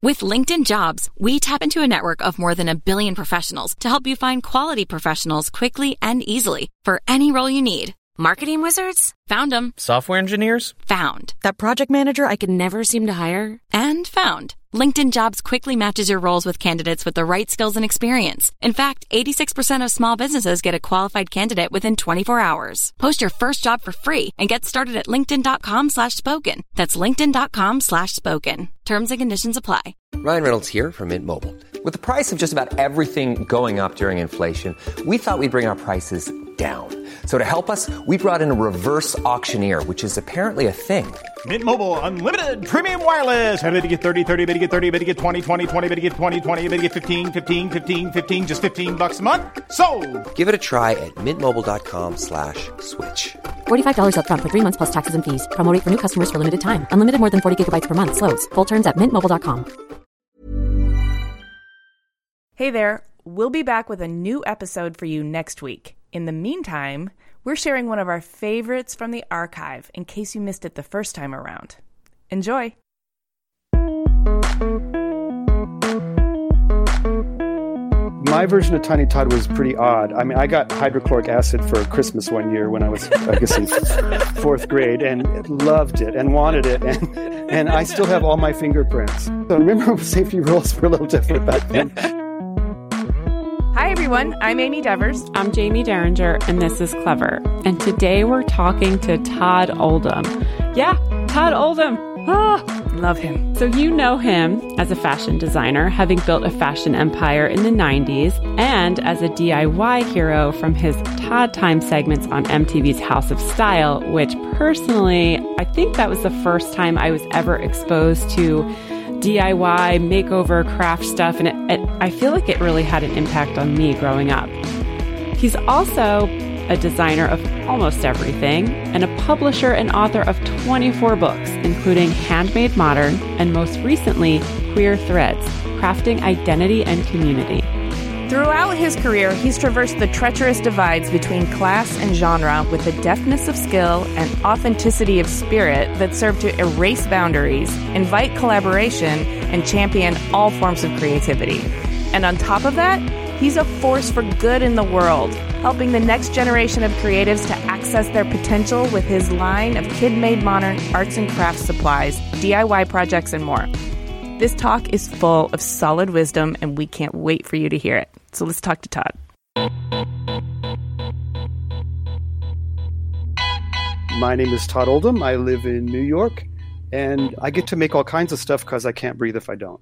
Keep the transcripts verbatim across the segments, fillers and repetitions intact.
With LinkedIn Jobs, we tap into a network of more than a billion professionals to help you find quality professionals quickly and easily for any role you need. Marketing wizards? Found them. Software engineers? Found. That project manager I could never seem to hire? And found. LinkedIn Jobs quickly matches your roles with candidates with the right skills and experience. In fact, eighty-six percent of small businesses get a qualified candidate within twenty-four hours. Post your first job for free and get started at linkedin.com slash spoken. That's linkedin.com slash spoken. Terms and conditions apply. Ryan Reynolds here from Mint Mobile. With the price of just about everything going up during inflation, we thought we'd bring our prices down. So to help us, we brought in a reverse auctioneer, which is apparently a thing. Mint Mobile Unlimited Premium Wireless. How to get thirty, thirty, how to get thirty, how to get twenty, twenty, twenty, how to get twenty, twenty, how to get fifteen, fifteen, fifteen, fifteen, just fifteen bucks a month? Sold! Give it a try at mintmobile.com slash switch. forty-five dollars up front for three months plus taxes and fees. Promo rate for new customers for limited time. Unlimited more than forty gigabytes per month. Slows full terms at mint mobile dot com. Hey there. We'll be back with a new episode for you next week. In the meantime, we're sharing one of our favorites from the archive in case you missed it the first time around. Enjoy. My version of Tiny Todd was pretty odd. I mean, I got hydrochloric acid for Christmas one year when I was, I guess, in fourth grade, and loved it and wanted it, and and I still have all my fingerprints. So remember, safety rules were a little different back then. Hi, everyone. I'm Amy Devers. I'm Jamie Derringer, and this is Clever. And today we're talking to Todd Oldham. Yeah, Todd Oldham. Ah, love him. So you know him as a fashion designer, having built a fashion empire in the nineties, and as a D I Y hero from his Todd Time segments on M T V's House of Style, which personally, I think that was the first time I was ever exposed to D I Y, makeover, craft stuff, and it, it, I feel like it really had an impact on me growing up. He's also a designer of almost everything, and a publisher and author of twenty-four books, including Handmade Modern, and most recently, Queer Threads, Crafting Identity and Community. Throughout his career, he's traversed the treacherous divides between class and genre with a deftness of skill and authenticity of spirit that serve to erase boundaries, invite collaboration, and champion all forms of creativity. And on top of that, he's a force for good in the world, helping the next generation of creatives to access their potential with his line of kid-made modern arts and crafts supplies, D I Y projects, and more. This talk is full of solid wisdom, and we can't wait for you to hear it. So let's talk to Todd. My name is Todd Oldham. I live in New York, and I get to make all kinds of stuff because I can't breathe if I don't.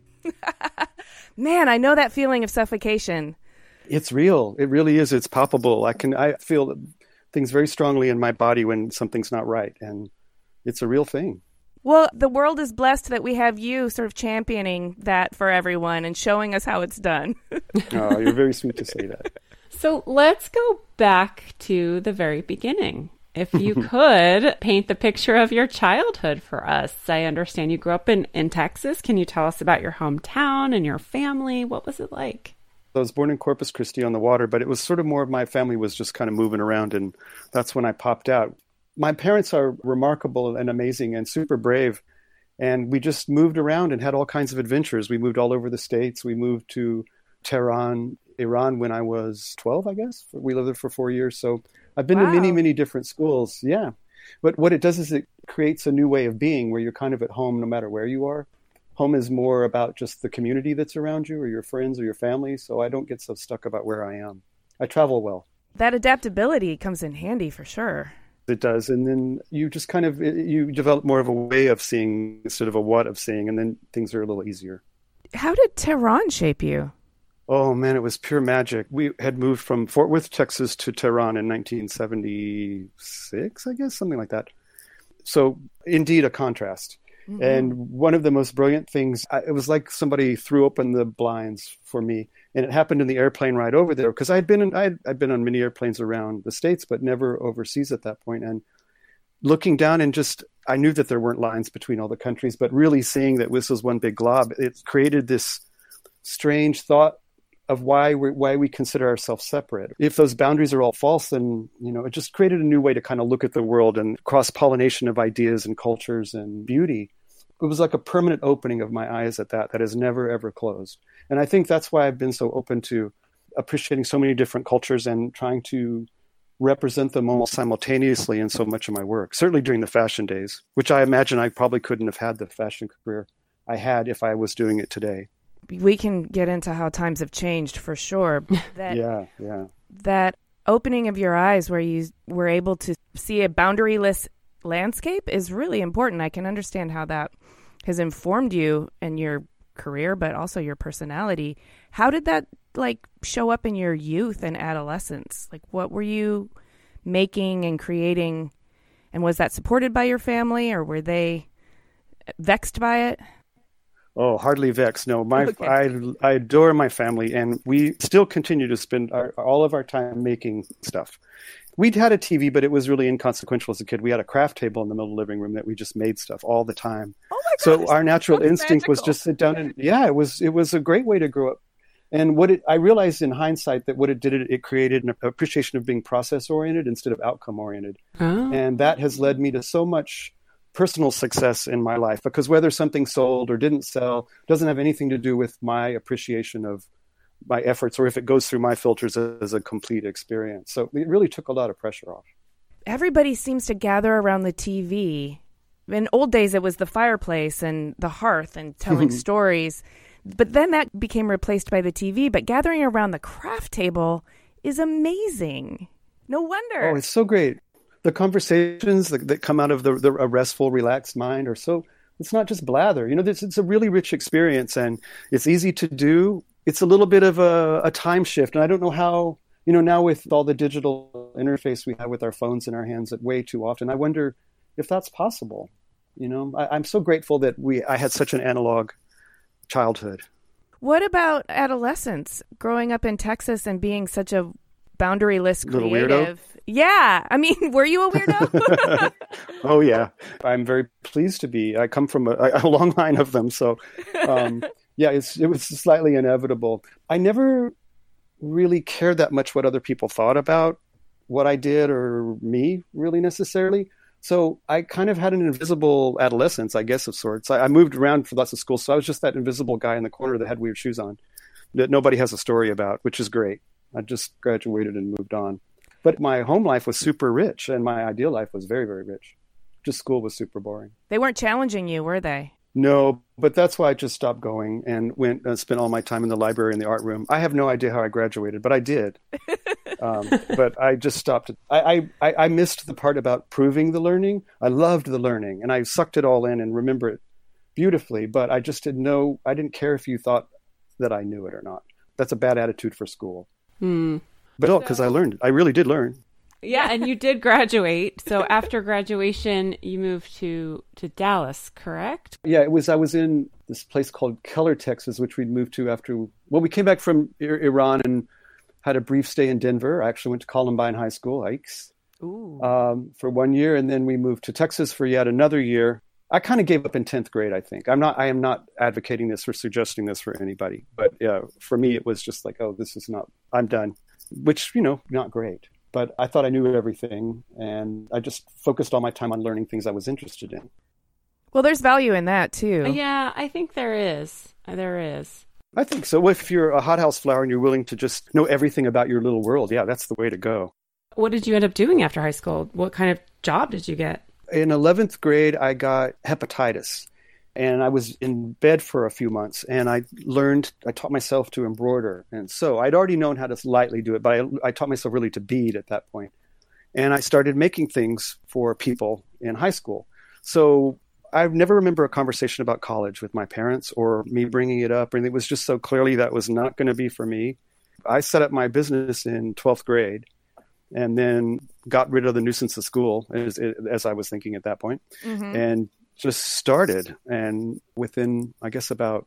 Man, I know that feeling of suffocation. It's real. It really is. It's palpable. I can. I feel things very strongly in my body when something's not right, and it's a real thing. Well, the world is blessed that we have you sort of championing that for everyone and showing us how it's done. Oh, you're very sweet to say that. So let's go back to the very beginning. If you could paint the picture of your childhood for us. I understand you grew up in, in Texas. Can you tell us about your hometown and your family? What was it like? I was born in Corpus Christi on the water, but it was sort of more of my family was just kind of moving around, and that's when I popped out. My parents are remarkable and amazing and super brave, and we just moved around and had all kinds of adventures. We moved all over the States. We moved to Tehran, Iran when I was twelve, I guess. We lived there for four years, so I've been wow. to many, many different schools. Yeah, but what it does is it creates a new way of being where you're kind of at home no matter where you are. Home is more about just the community that's around you or your friends or your family, so I don't get so stuck about where I am. I travel well. That adaptability comes in handy for sure. It does, and then you just kind of, you develop more of a way of seeing instead of a what of seeing, and then things are a little easier. How did Tehran shape you? Oh, man, it was pure magic. We had moved from Fort Worth, Texas to Tehran in nineteen seventy-six, I guess, something like that. So, indeed, a contrast. Mm-hmm. And one of the most brilliant things, I, it was like somebody threw open the blinds for me. And it happened in the airplane ride over there because I'd been in, I'd, I'd been on many airplanes around the States, but never overseas at that point. And looking down and just, I knew that there weren't lines between all the countries, but really seeing that this was one big glob, it created this strange thought of why we why we consider ourselves separate. If those boundaries are all false, then, you know, it just created a new way to kind of look at the world and cross-pollination of ideas and cultures and beauty. it was like a permanent opening of my eyes at that, that has never, ever closed. And I think that's why I've been so open to appreciating so many different cultures and trying to represent them almost simultaneously in so much of my work, certainly during the fashion days, which I imagine I probably couldn't have had the fashion career I had if I was doing it today. We can get into how times have changed for sure. That, yeah, yeah. That opening of your eyes where you were able to see a boundaryless landscape is really important. I can understand how that has informed you and your career, but also your personality. How did that like show up in your youth and adolescence? Like, what were you making and creating, and was that supported by your family, or were they vexed by it? Oh, hardly vexed. No, my Okay. I I adore my family, and we still continue to spend our, all of our time making stuff. We'd had a T V, but it was really inconsequential as a kid. We had a craft table in the middle of the living room that we just made stuff all the time. Oh my So gosh, our natural that's instinct was magical. just sit down and yeah, it was it was a great way to grow up. And what it I realized in hindsight that what it did, it, it created an appreciation of being process oriented instead of outcome oriented. Oh. And that has led me to so much personal success in my life, because whether something sold or didn't sell doesn't have anything to do with my appreciation of my efforts, or if it goes through my filters as a complete experience. So it really took a lot of pressure off. Everybody seems to gather around the T V. In old days, it was the fireplace and the hearth and telling stories. But then that became replaced by the T V. But gathering around the craft table is amazing. No wonder. Oh, it's so great. The conversations that, that come out of the, the a restful, relaxed mind are so, it's not just blather. You know, it's, it's a really rich experience, and it's easy to do. It's a little bit of a, a time shift. And I don't know how, you know, now with all the digital interface we have with our phones in our hands at way too often, I wonder if that's possible. You know, I, I'm so grateful that we I had such an analog childhood. What about adolescence, growing up in Texas and being such a boundaryless Little creative? weirdo? Yeah. I mean, were you a weirdo? Oh, yeah. I'm very pleased to be. I come from a, a long line of them. So, um, yeah, it's, it was slightly inevitable. I never really cared that much what other people thought about what I did or me, really, necessarily. So I kind of had an invisible adolescence, I guess, of sorts. I, I moved around for lots of schools, so I was just that invisible guy in the corner that had weird shoes on that nobody has a story about, which is great. I just graduated and moved on. But my home life was super rich, and my ideal life was very, very rich. Just school was super boring. They weren't challenging you, were they? No, but that's why I just stopped going and went and spent all my time in the library and the art room. I have no idea how I graduated, but I did. um, but I just stopped. I, I, I missed the part about proving the learning. I loved the learning, and I sucked it all in and remember it beautifully. But I just didn't know. I didn't care if you thought that I knew it or not. That's a bad attitude for school. Hmm. But oh, because I learned. I really did learn. Yeah, and you did graduate. So after graduation, you moved to, to Dallas, correct? Yeah, it was. I was in this place called Keller, Texas, which we'd moved to after. Well, we came back from I- Iran and had a brief stay in Denver. I actually went to Columbine High School, Ikes, um, for one year, and then we moved to Texas for yet another year. I kind of gave up in tenth grade. I think I'm not. I am not advocating this or suggesting this for anybody, but yeah, for me, it was just like, oh, this is not. I'm done, which you know, not great. But I thought I knew everything, and I just focused all my time on learning things I was interested in. Well, there's value in that, too. Yeah, I think there is. There is. I think so. If you're a hothouse flower and you're willing to just know everything about your little world, yeah, that's the way to go. What did you end up doing after high school? What kind of job did you get? In eleventh grade, I got hepatitis, and I was in bed for a few months, and I learned, I taught myself to embroider. And so I'd already known how to lightly do it, but I, I taught myself really to bead at that point. And I started making things for people in high school. So I never remember a conversation about college with my parents or me bringing it up. And it was just so clearly that was not going to be for me. I set up my business in twelfth grade and then got rid of the nuisance of school, as, as I was thinking at that point. Mm-hmm. And just started. And within, I guess, about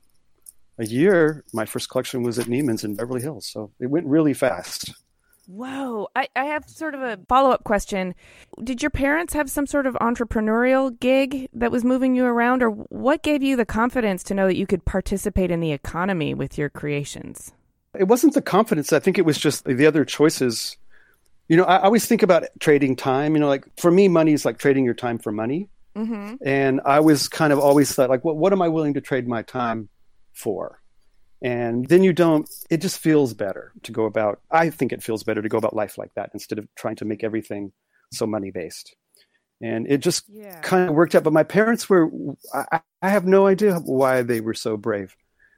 a year, my first collection was at Neiman's in Beverly Hills. So it went really fast. Whoa. I, I have sort of a follow-up question. Did your parents have some sort of entrepreneurial gig that was moving you around? Or what gave you the confidence to know that you could participate in the economy with your creations? It wasn't the confidence. I think it was just the other choices. You know, I, I always think about trading time. You know, like for me, money is like trading your time for money. Mm-hmm. And I was kind of always thought, like, what, what am I willing to trade my time for? And then you don't, it just feels better to go about, I think it feels better to go about life like that instead of trying to make everything so money-based. And it just yeah. kind of worked out. But my parents were, I, I have no idea why they were so brave.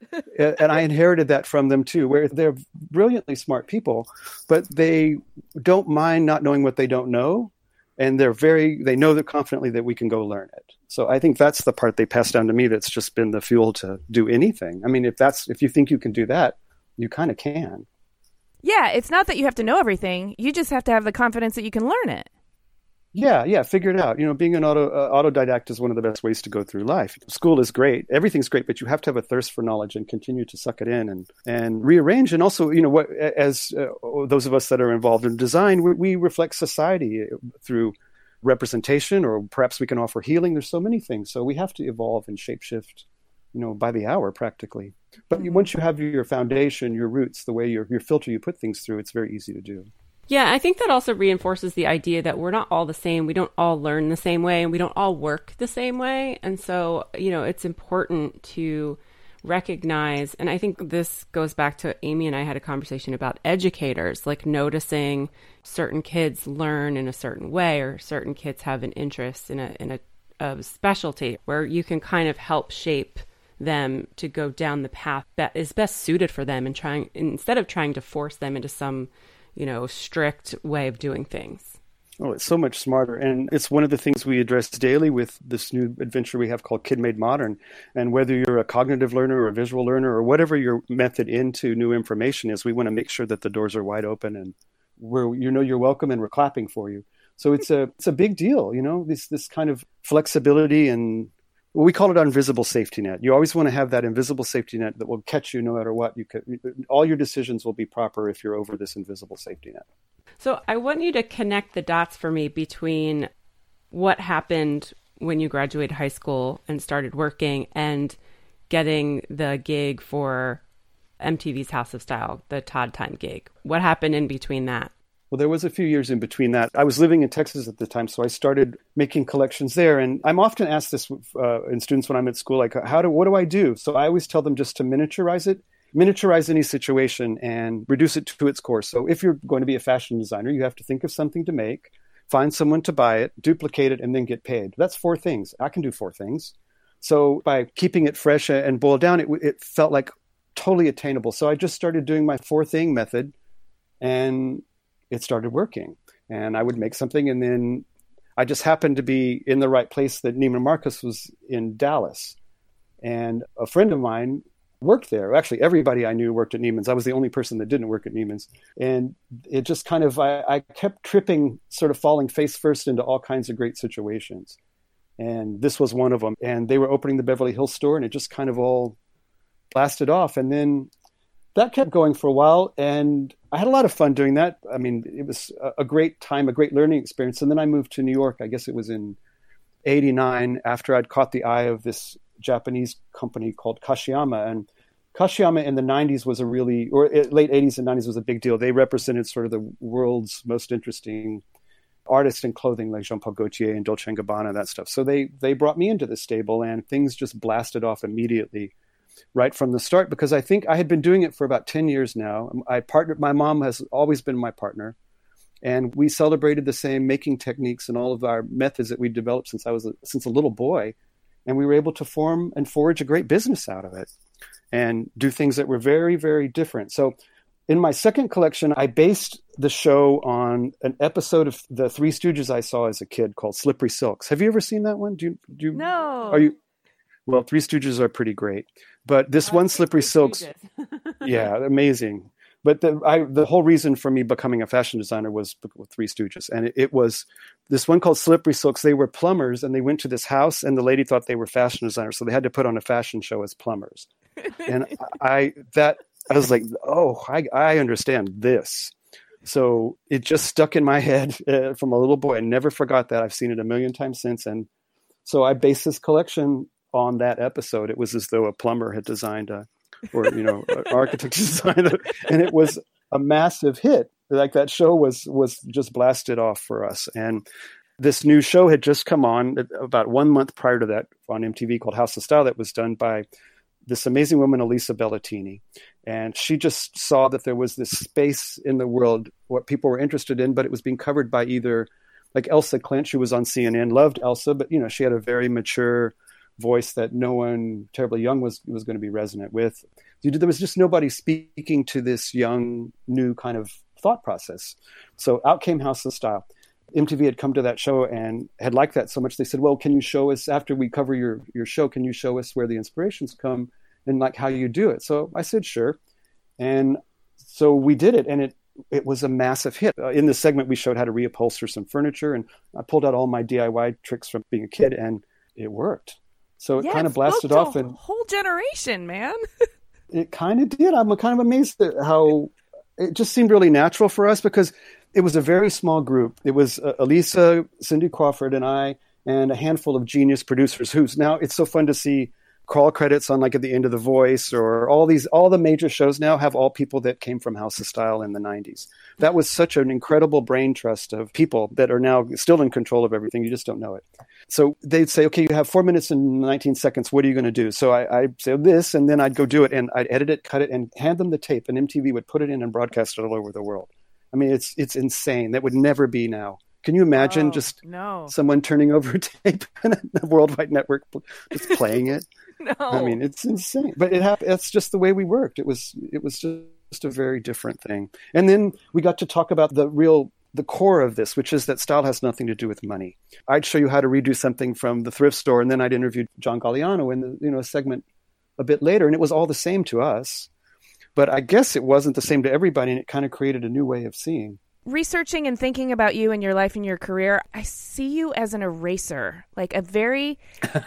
And I inherited that from them too, where they're brilliantly smart people, but they don't mind not knowing what they don't know. And they're very, they know that confidently that we can go learn it. So I think that's the part they passed down to me that's just been the fuel to do anything. I mean, if that's, if you think you can do that, you kind of can. Yeah, it's not that you have to know everything. You just have to have the confidence that you can learn it. Yeah, yeah, figure it out. You know, being an auto, uh, autodidact is one of the best ways to go through life. School is great. Everything's great, but you have to have a thirst for knowledge and continue to suck it in and, and rearrange. And also, you know, what as uh, those of us that are involved in design, we, we reflect society through representation, or perhaps we can offer healing. There's so many things. So we have to evolve and shapeshift, you know, by the hour practically. But mm-hmm. once you have your foundation, your roots, the way your, your filter you put things through, it's very easy to do. Yeah, I think that also reinforces the idea that we're not all the same. We don't all learn the same way, and we don't all work the same way. And so, you know, it's important to recognize, and I think this goes back to Amy and I had a conversation about educators, like noticing certain kids learn in a certain way, or certain kids have an interest in a in a, a specialty where you can kind of help shape them to go down the path that is best suited for them, and trying instead of trying to force them into some, you know, strict way of doing things. Oh, it's so much smarter. And it's one of the things we address daily with this new adventure we have called Kid Made Modern. And whether you're a cognitive learner or a visual learner or whatever your method into new information is, we want to make sure that the doors are wide open and where you know you're welcome and we're clapping for you. So it's a it's a big deal, you know, this this kind of flexibility, and well, we call it our invisible safety net. You always want to have that invisible safety net that will catch you no matter what. You could, all your decisions will be proper if you're over this invisible safety net. So I want you to connect the dots for me between what happened when you graduated high school and started working and getting the gig for M T V's House of Style, the Todd Time gig. What happened in between that? Well, there was a few years in between that. I was living in Texas at the time, so I started making collections there. And I'm often asked this uh, in students when I'm at school, like, how do, what do I do? So I always tell them just to miniaturize it. Miniaturize any situation and reduce it to its core. So if you're going to be a fashion designer, you have to think of something to make, find someone to buy it, duplicate it, and then get paid. That's four things. I can do four things. So by keeping it fresh and boiled down, it, it felt like totally attainable. So I just started doing my four thing method, and it started working. And I would make something, and then I just happened to be in the right place that Neiman Marcus was in Dallas. And a friend of mine worked there. Actually, everybody I knew worked at Neiman's. I was the only person that didn't work at Neiman's. And it just kind of, I, I kept tripping, sort of falling face first into all kinds of great situations. And this was one of them. And they were opening the Beverly Hills store, and it just kind of all blasted off. And then that kept going for a while. And I had a lot of fun doing that. I mean, it was a great time, a great learning experience. And then I moved to New York. I guess it was in eighty-nine, after I'd caught the eye of this Japanese company called Kashiyama. And Kashiyama in the nineties was a really, or late eighties and nineties was a big deal. They represented sort of the world's most interesting artists in clothing, like Jean-Paul Gaultier and Dolce and Gabbana, that stuff. So they they brought me into the stable, and things just blasted off immediately right from the start, because I think I had been doing it for about ten years now. I partnered, my mom has always been my partner, and we celebrated the same making techniques and all of our methods that we developed since I was a, since a little boy. And we were able to form and forge a great business out of it and do things that were very, very different. So in my second collection, I based the show on an episode of The Three Stooges I saw as a kid called Slippery Silks. Have you ever seen that one? Do you, do you, no. Are you? Well, Three Stooges are pretty great. But this one, Slippery Silks, yeah, amazing. But the I, the whole reason for me becoming a fashion designer was with Three Stooges. And it, it was this one called Slippery Silks. They were plumbers, and they went to this house, and the lady thought they were fashion designers. So they had to put on a fashion show as plumbers. And I that I was like, oh, I, I understand this. So it just stuck in my head uh, from a little boy. I never forgot that. I've seen it a million times since. And so I based this collection on that episode. It was as though a plumber had designed a, or, you know, an architect designed it. And it was a massive hit. Like that show was, was just blasted off for us. And This new show had just come on about one month prior to that on M T V called House of Style that was done by this amazing woman, Elisa Bellatini. And she just saw that there was this space in the world, what people were interested in, but it was being covered by either like Elsa Clinch, who was on C N N, loved Elsa, but you know, she had a very mature voice that no one terribly young was, was going to be resonant with. There was just nobody speaking to this young, new kind of thought process. So out came House of Style. M T V had come to that show and had liked that so much. They said, well, can you show us, after we cover your, your show, can you show us where the inspirations come and like how you do it? So I said, sure. And so we did it. And it, it was a massive hit. Uh, in this segment, we showed how to reupholster some furniture. And I pulled out all my D I Y tricks from being a kid and it worked. So it yeah, kind of blasted off. off. And whole generation, man. It kind of did. I'm kind of amazed at how it just seemed really natural for us because it was a very small group. It was uh, Elisa, Cindy Crawford, and I, and a handful of genius producers who's now, it's so fun to see crawl credits on like at the end of The Voice or all these, all the major shows now have all people that came from House of Style in the nineties. That was such an incredible brain trust of people that are now still in control of everything. You just don't know it. So they'd say, okay, you have four minutes and nineteen seconds. What are you going to do? So I, I'd say this, and then I'd go do it, and I'd edit it, cut it, and hand them the tape, and M T V would put it in and broadcast it all over the world. I mean, it's it's insane. That would never be now. Can you imagine oh, just no. someone turning over a tape and a worldwide network just playing it? No. I mean, it's insane. But it happened. That's just the way we worked. It was it was just a very different thing. And then we got to talk about the real the core of this, which is that style has nothing to do with money. I'd show you how to redo something from the thrift store, and then I'd interview John Galliano in the you know segment a bit later, and it was all the same to us. But I guess it wasn't the same to everybody, and it kind of created a new way of seeing. Researching and thinking about you and your life and your career, I see you as an eraser, like a very,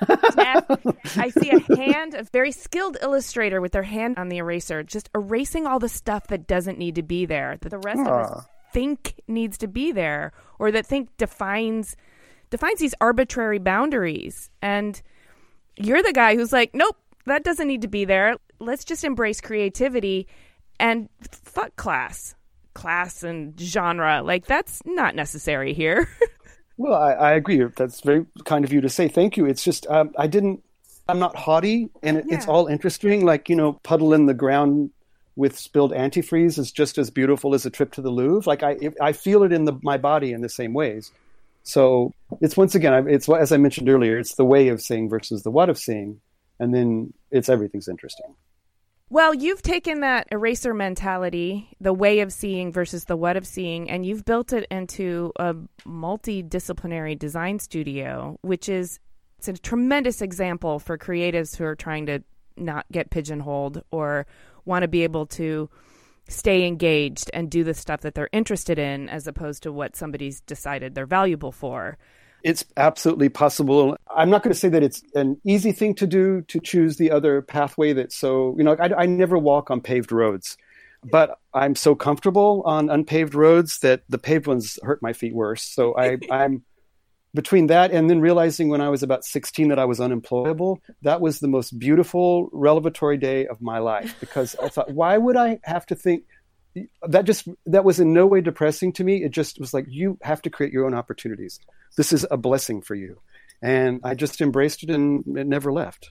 I see a hand, a very skilled illustrator with their hand on the eraser, just erasing all the stuff that doesn't need to be there, that the rest Aww. of us think needs to be there, or that think defines defines these arbitrary boundaries. And you're the guy who's like, nope, that doesn't need to be there. Let's just embrace creativity and fuck class. class and genre. Like, that's not necessary here. Well, I, I agree. That's very kind of you to say. Thank you. It's just, um, I didn't, I'm not haughty, and it, yeah. it's all interesting. Like, you know, puddle in the ground with spilled antifreeze is just as beautiful as a trip to the Louvre. Like, I I feel it in the, my body in the same ways. So it's, once again, it's, as I mentioned earlier, it's the way of seeing versus the what of seeing. And then it's everything's interesting. Well, you've taken that eraser mentality, the way of seeing versus the what of seeing, and you've built it into a multidisciplinary design studio, which is it's a tremendous example for creatives who are trying to not get pigeonholed or want to be able to stay engaged and do the stuff that they're interested in as opposed to what somebody's decided they're valuable for. It's absolutely possible. I'm not going to say that it's an easy thing to do, to choose the other pathway that's so, you know, I, I never walk on paved roads, but I'm so comfortable on unpaved roads that the paved ones hurt my feet worse. So I, I'm between that and then realizing when I was about sixteen that I was unemployable, that was the most beautiful revelatory day of my life, because I thought, why would I have to think that just, that was in no way depressing to me. It just was like, you have to create your own opportunities. This is a blessing for you. And I just embraced it, and it never left.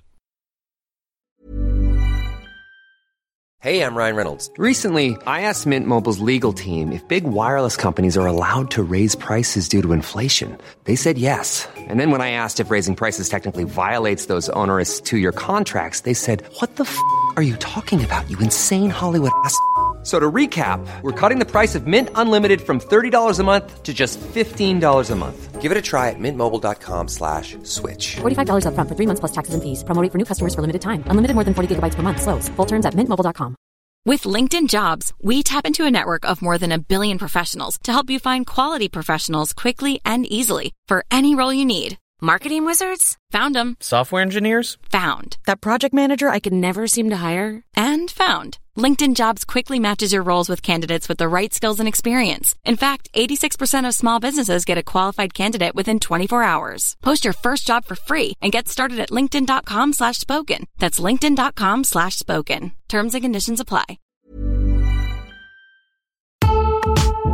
Hey, I'm Ryan Reynolds. Recently, I asked Mint Mobile's legal team if big wireless companies are allowed to raise prices due to inflation. They said yes. And then when I asked if raising prices technically violates those onerous two-year contracts, they said, what the f*** are you talking about, you insane Hollywood ass f- So to recap, we're cutting the price of Mint Unlimited from thirty dollars a month to just fifteen dollars a month. Give it a try at mintmobile.com slash switch. forty-five dollars up front for three months plus taxes and fees. Promo rate for new customers for limited time. Unlimited more than forty gigabytes per month. Slows full terms at mint mobile dot com. With LinkedIn Jobs, we tap into a network of more than a billion professionals to help you find quality professionals quickly and easily for any role you need. Marketing wizards? Found them. Software engineers? Found. That project manager I could never seem to hire? And found. LinkedIn Jobs quickly matches your roles with candidates with the right skills and experience. In fact, eighty-six percent of small businesses get a qualified candidate within twenty-four hours. Post your first job for free and get started at linkedin.com slash spoken. That's linkedin.com slash spoken. Terms and conditions apply.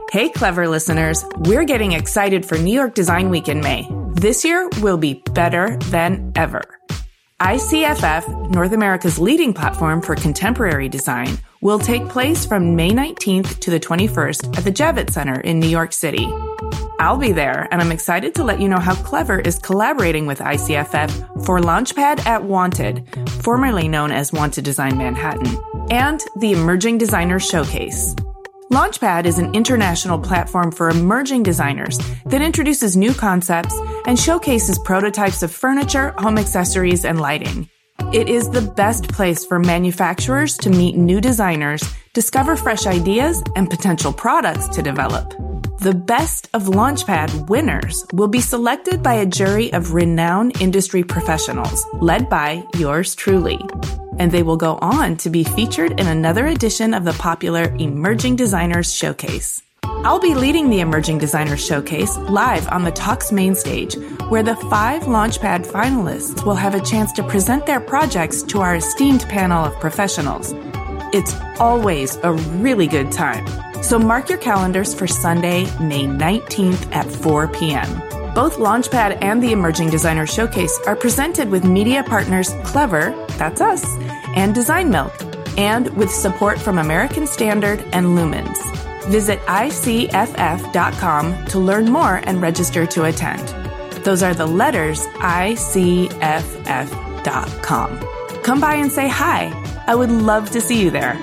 Hey, Clever listeners, we're getting excited for New York Design Week in May. This year will be better than ever. I C F F, North America's leading platform for contemporary design, will take place from May nineteenth to the twenty-first at the Javits Center in New York City. I'll be there, and I'm excited to let you know how Clever is collaborating with I C F F for Launchpad at Wanted, formerly known as Wanted Design Manhattan, and the Emerging Designers Showcase. Launchpad is an international platform for emerging designers that introduces new concepts and showcases prototypes of furniture, home accessories, and lighting. It is the best place for manufacturers to meet new designers, discover fresh ideas, and potential products to develop. The best of Launchpad winners will be selected by a jury of renowned industry professionals, led by yours truly. And they will go on to be featured in another edition of the popular Emerging Designers Showcase. I'll be leading the Emerging Designers Showcase live on the Talks main stage, where the five Launchpad finalists will have a chance to present their projects to our esteemed panel of professionals. It's always a really good time. So mark your calendars for Sunday, May nineteenth at four p.m. Both Launchpad and the Emerging Designers Showcase are presented with media partners Clever, that's us, and Design Milk, and with support from American Standard and Lumens. Visit I C F F dot com to learn more and register to attend. Those are the letters I C F F dot com. Come by and say hi. I would love to see you there.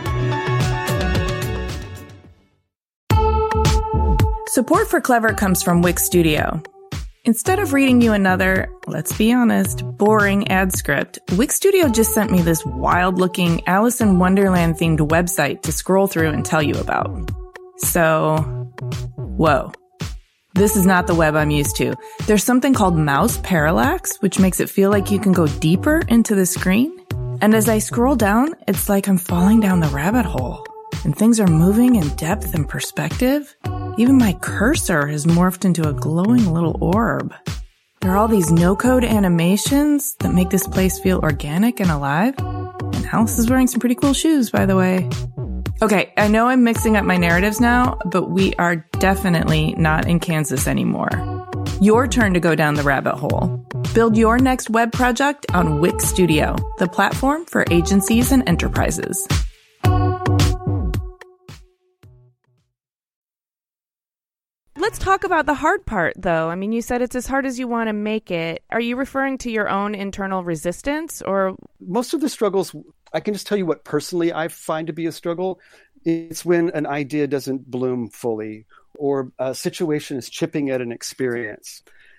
Support for Clever comes from Wix Studio. Instead of reading you another, let's be honest, boring ad script, Wix Studio just sent me this wild-looking Alice in Wonderland-themed website to scroll through and tell you about. So, whoa. This is not the web I'm used to. There's something called mouse parallax, which makes it feel like you can go deeper into the screen. And as I scroll down, it's like I'm falling down the rabbit hole. And things are moving in depth and perspective. Even my cursor has morphed into a glowing little orb. There are all these no-code animations that make this place feel organic and alive. And Alice is wearing some pretty cool shoes, by the way. Okay, I know I'm mixing up my narratives now, but we are definitely not in Kansas anymore. Your turn to go down the rabbit hole. Build your next web project on Wix Studio, the platform for agencies and enterprises. Let's talk about the hard part, though. I mean, you said it's as hard as you want to make it. Are you referring to your own internal resistance, or? Most of the struggles, I can just tell you what personally I find to be a struggle. It's when an idea doesn't bloom fully, or a situation is chipping at an experience.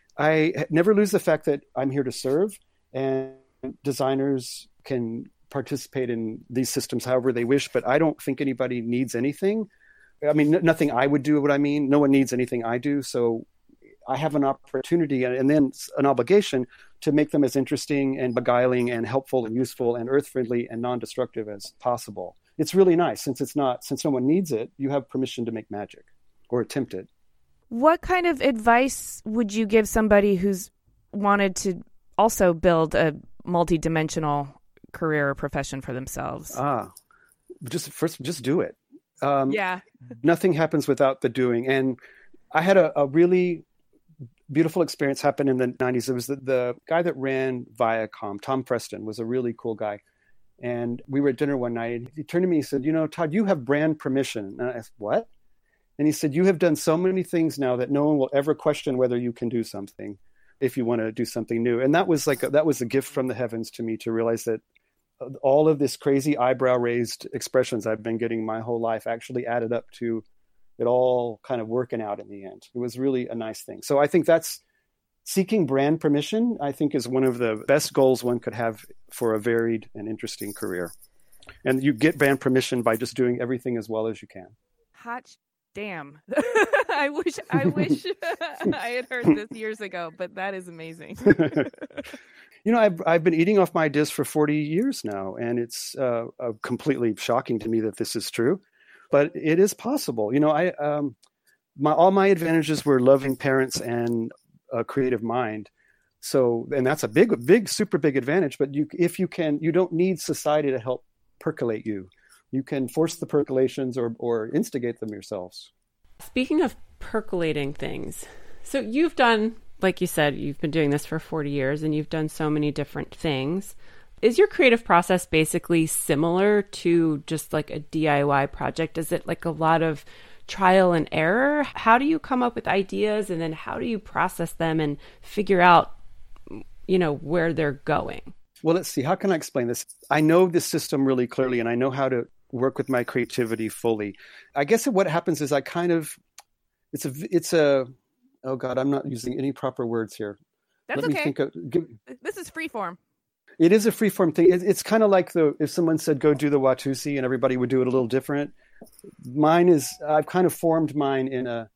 I never lose the fact that I'm here to serve, and designers can participate in these systems however they wish, but I don't think anybody needs anything. I mean, nothing I would do what I mean. No one needs anything I do. So I have an opportunity and then an obligation to make them as interesting and beguiling and helpful and useful and earth-friendly and non-destructive as possible. It's really nice. Since it's not, since no one needs it, you have permission to make magic or attempt it. What kind of advice would you give somebody who's wanted to also build a multi-dimensional career or profession for themselves? Ah, just first, just do it. Um, yeah. Nothing happens without the doing. And I had a, a really beautiful experience happen in the nineties. It was the, the guy that ran Viacom, Tom Preston, was a really cool guy. And we were at dinner one night, and he turned to me and he said, you know, Todd, you have brand permission. And I asked, what? And he said, you have done so many things now that no one will ever question whether you can do something if you want to do something new. And that was like, a, that was a gift from the heavens to me to realize that all of this crazy eyebrow raised expressions I've been getting my whole life actually added up to it all kind of working out in the end. It was really a nice thing. So I think that's seeking brand permission, I think, is one of the best goals one could have for a varied and interesting career. And you get brand permission by just doing everything as well as you can. Hot damn. I wish I wish I had heard this years ago, but that is amazing. You know, I've, I've been eating off my ideas for forty years now, and it's uh, uh, completely shocking to me that this is true, but it is possible. You know, I um, my all my advantages were loving parents and a creative mind. So, and that's a big, big, super big advantage. But you, if you can, you don't need society to help percolate you. You can force the percolations or or instigate them yourselves. Speaking of percolating things, so you've done, like you said, you've been doing this for forty years and you've done so many different things. Is your creative process basically similar to just like a D I Y project? Is it like a lot of trial and error? How do you come up with ideas and then how do you process them and figure out, you know, where they're going? Well, let's see. How can I explain this? I know this system really clearly and I know how to work with my creativity fully. I guess what happens is I kind of, it's a, it's a, oh God, I'm not using any proper words here. That's Let okay. me think of, give, this is freeform. It is a freeform thing. It, it's kind of like the if someone said, go do the Watusi and everybody would do it a little different. Mine is, I've kind of formed mine in a,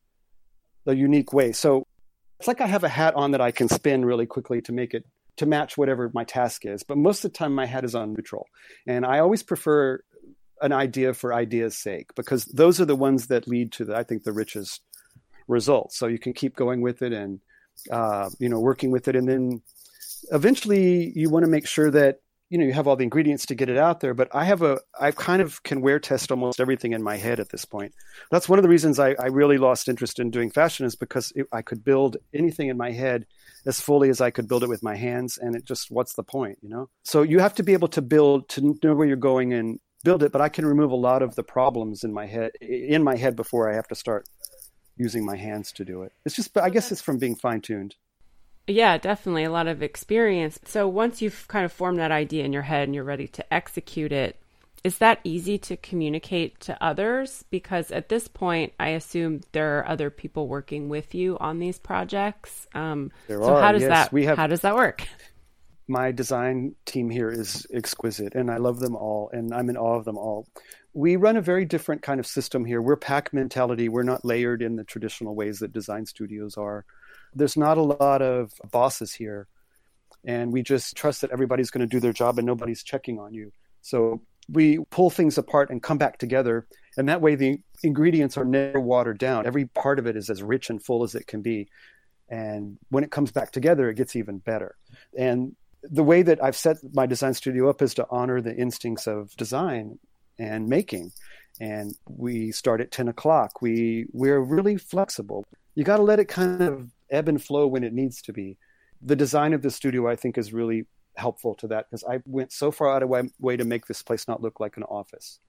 a unique way. So it's like I have a hat on that I can spin really quickly to make it, to match whatever my task is. But most of the time my hat is on neutral. And I always prefer an idea for idea's sake, because those are the ones that lead to the, I think, the richest results. So you can keep going with it and, uh, you know, working with it. And then eventually you want to make sure that, you know, you have all the ingredients to get it out there. But I have a, I kind of can wear test almost everything in my head at this point. That's one of the reasons I, I really lost interest in doing fashion, is because it, I could build anything in my head as fully as I could build it with my hands. And it just, what's the point, you know? So you have to be able to build, to know where you're going and build it. But I can remove a lot of the problems in my head, in my head before I have to start using my hands to do it. It's just, I guess it's from being fine-tuned. Yeah, definitely a lot of experience. So once you've kind of formed that idea in your head and you're ready to execute it, is that easy to communicate to others? Because at this point, I assume there are other people working with you on these projects. Um, there so are, how does yes. that We have, how does that work? My design team here is exquisite, and I love them all, and I'm in awe of them all. We run a very different kind of system here. We're pack mentality. We're not layered in the traditional ways that design studios are. There's not a lot of bosses here, and we just trust that everybody's going to do their job and nobody's checking on you. So we pull things apart and come back together, and that way the ingredients are never watered down. Every part of it is as rich and full as it can be. And when it comes back together, it gets even better. And the way that I've set my design studio up is to honor the instincts of design and making. And we start at ten o'clock. We, we're really flexible. You got to let it kind of ebb and flow when it needs to be. The design of the studio, I think, is really helpful to that, because I went so far out of my way to make this place not look like an office.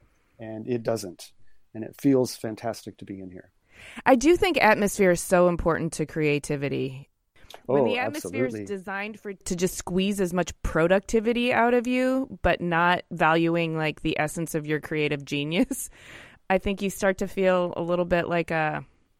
And it doesn't. And it feels fantastic to be in here. I do think atmosphere is so important to creativity. When Oh, the atmosphere absolutely. is designed for to just squeeze as much productivity out of you, but not valuing like the essence of your creative genius, I think you start to feel a little bit like a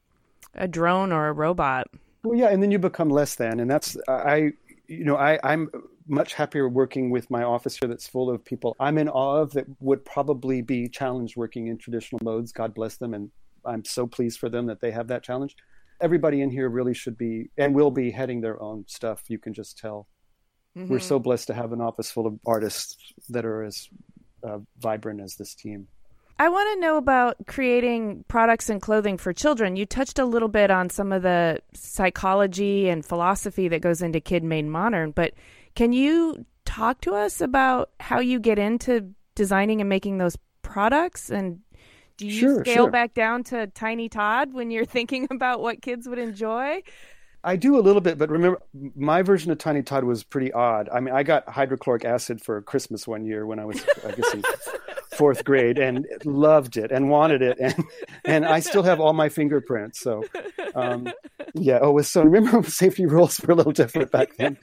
a drone or a robot. Well, yeah, and then you become less than, and that's I, you know, I I'm much happier working with my office here that's full of people I'm in awe of that would probably be challenged working in traditional modes. God bless them, and I'm so pleased for them that they have that challenge. Everybody in here really should be and will be heading their own stuff. You can just tell. Mm-hmm. We're so blessed to have an office full of artists that are as uh, vibrant as this team. I want to know about creating products and clothing for children. You touched a little bit on some of the psychology and philosophy that goes into Kid Made Modern, but can you talk to us about how you get into designing and making those products? And do you sure, scale sure. back down to Tiny Todd when you're thinking about what kids would enjoy? I do a little bit, but remember, my version of Tiny Todd was pretty odd. I mean, I got hydrochloric acid for Christmas one year when I was, I guess, in fourth grade, and loved it and wanted it, and and I still have all my fingerprints. So, um, yeah. Oh, so remember, safety rules were a little different back then.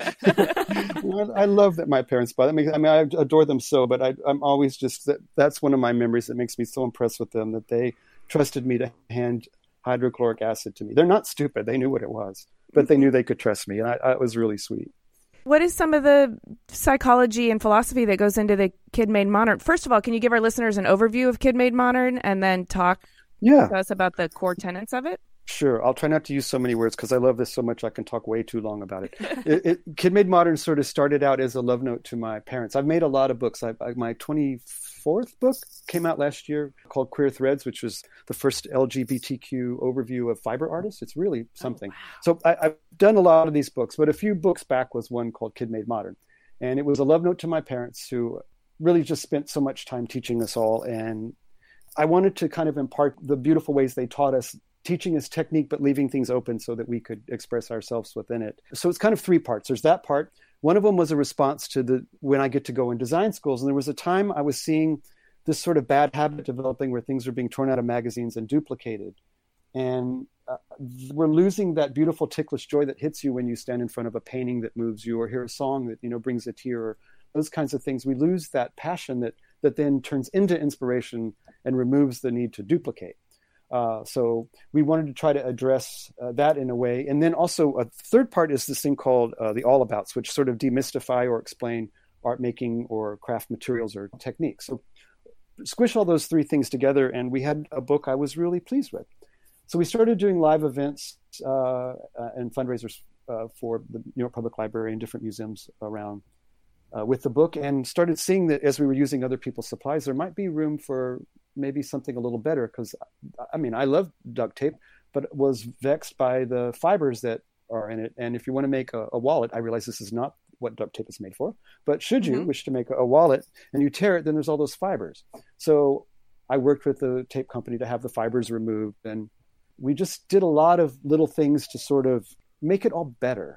I love that my parents bought it. I mean, I adore them so, but I, I'm always just that. That's one of my memories that makes me so impressed with them, that they trusted me to hand hydrochloric acid to me. They're not stupid; they knew what it was. But they knew they could trust me, and I, I, it was really sweet. What is some of the psychology and philosophy that goes into the Kid Made Modern? First of all, can you give our listeners an overview of Kid Made Modern and then talk yeah. to us about the core tenets of it? Sure. I'll try not to use so many words because I love this so much I can talk way too long about it. it, it Kid Made Modern sort of started out as a love note to my parents. I've made a lot of books. I, I, my twenty-fourth book came out last year called Queer Threads, which was the first L G B T Q overview of fiber artists. It's really something. Oh, wow. So I, I've done a lot of these books, but a few books back was one called Kid Made Modern. And it was a love note to my parents who really just spent so much time teaching us all. And I wanted to kind of impart the beautiful ways they taught us, teaching us technique, but leaving things open so that we could express ourselves within it. So it's kind of three parts. There's that part. One of them was a response to the when I get to go in design schools. And there was a time I was seeing this sort of bad habit developing where things were being torn out of magazines and duplicated. And uh, we're losing that beautiful ticklish joy that hits you when you stand in front of a painting that moves you or hear a song that, you know, brings a tear, or those kinds of things. We lose that passion that that then turns into inspiration and removes the need to duplicate. Uh, so we wanted to try to address uh, that in a way. And then also a third part is this thing called uh, the all-abouts, which sort of demystify or explain art making or craft materials or techniques. So squish all those three things together, and we had a book I was really pleased with. So we started doing live events uh, uh, and fundraisers uh, for the New York Public Library and different museums around uh, with the book, and started seeing that as we were using other people's supplies, there might be room for maybe something a little better. Because, I mean, I love duct tape, but was vexed by the fibers that are in it. And if you want to make a, a wallet, I realize this is not what duct tape is made for, but should you mm-hmm. wish to make a, a wallet and you tear it, then there's all those fibers. So I worked with the tape company to have the fibers removed, and we just did a lot of little things to sort of make it all better.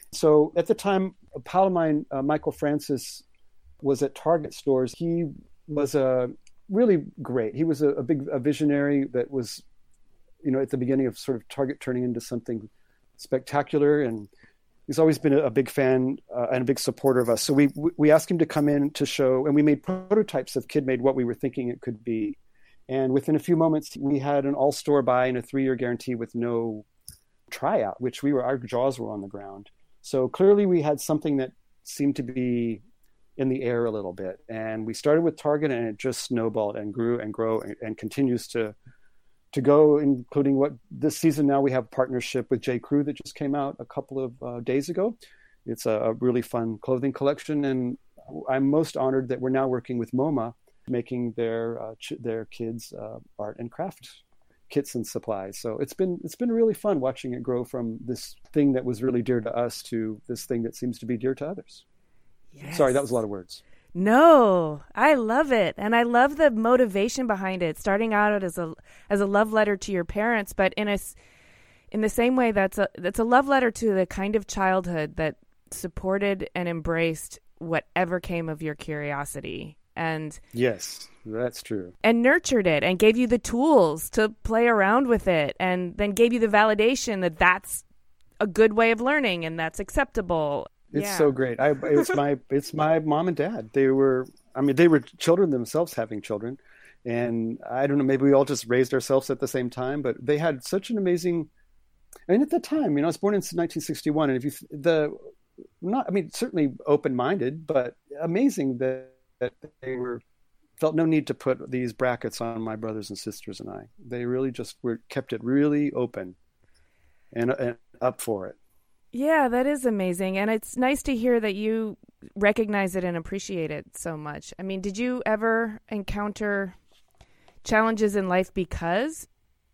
So at the time, a pal of mine, uh, Michael Francis, was at Target stores. He was a really great. He was a, a big a visionary that was, you know, at the beginning of sort of Target turning into something spectacular. And he's always been a, a big fan uh, and a big supporter of us. So we we asked him to come in to show, and we made prototypes of KidMade, what we were thinking it could be. And within a few moments, we had an all-store buy and a three-year guarantee with no tryout, which we were, our jaws were on the ground. So clearly we had something that seemed to be in the air a little bit. And we started with Target, and it just snowballed and grew and grew and, and continues to to go, including what this season now we have a partnership with J. Crew that just came out a couple of uh, days ago. It's a, a really fun clothing collection. And I'm most honored that we're now working with MoMA, making their uh, ch- their kids uh, art and craft kits and supplies. So it's been it's been really fun watching it grow from this thing that was really dear to us to this thing that seems to be dear to others. Yes. Sorry, that was a lot of words. No, I love it. And I love the motivation behind it, starting out as a as a love letter to your parents, but in a in the same way that's a that's a love letter to the kind of childhood that supported and embraced whatever came of your curiosity. And yes, that's true. And nurtured it and gave you the tools to play around with it, and then gave you the validation that that's a good way of learning and that's acceptable. It's yeah. so great. I, it's my it's my mom and dad. They were, I mean, they were children themselves having children. And I don't know, maybe we all just raised ourselves at the same time, but they had such an amazing, I mean, at the time, you know, I was born in nineteen sixty-one. And if you, the, not, I mean, certainly open-minded, but amazing that, that they were felt no need to put these brackets on my brothers and sisters and I. They really just were kept it really open and, and up for it. Yeah, that is amazing. And it's nice to hear that you recognize it and appreciate it so much. I mean, did you ever encounter challenges in life because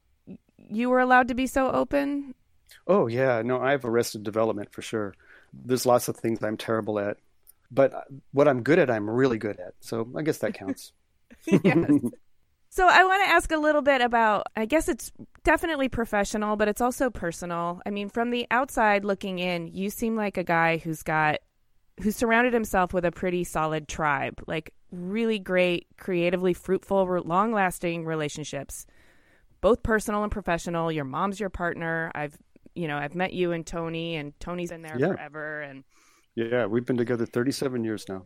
you were allowed to be so open? Oh, yeah. No, I have arrested development for sure. There's lots of things I'm terrible at. But what I'm good at, I'm really good at. So I guess that counts. Yes. So I want to ask a little bit about, I guess it's definitely professional, but it's also personal. I mean, from the outside looking in, you seem like a guy who's got, who's surrounded himself with a pretty solid tribe, like really great, creatively fruitful, long-lasting relationships, both personal and professional. Your mom's your partner. I've, you know, I've met you and Tony, and Tony's been there yeah. forever. And yeah, we've been together thirty-seven years now.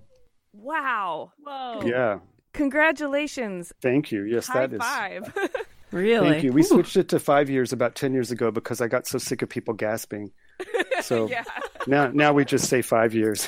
Wow. Whoa. Yeah. Congratulations. Thank you. Yes, High that is. five. Really? Thank you. We Ooh. switched it to five years about ten years ago because I got so sick of people gasping. So yeah. now now we just say five years.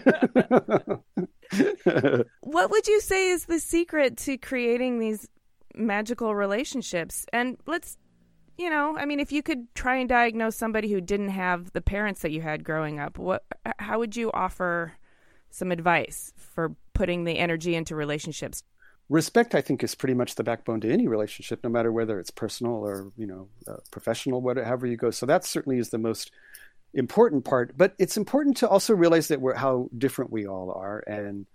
What would you say is the secret to creating these magical relationships? And let's, you know, I mean, if you could try and diagnose somebody who didn't have the parents that you had growing up, what, how would you offer some advice for putting the energy into relationships? Respect, I think, is pretty much the backbone to any relationship, no matter whether it's personal or, you know, uh, professional, whatever you go. So that certainly is the most important part. But it's important to also realize that we're how different we all are. And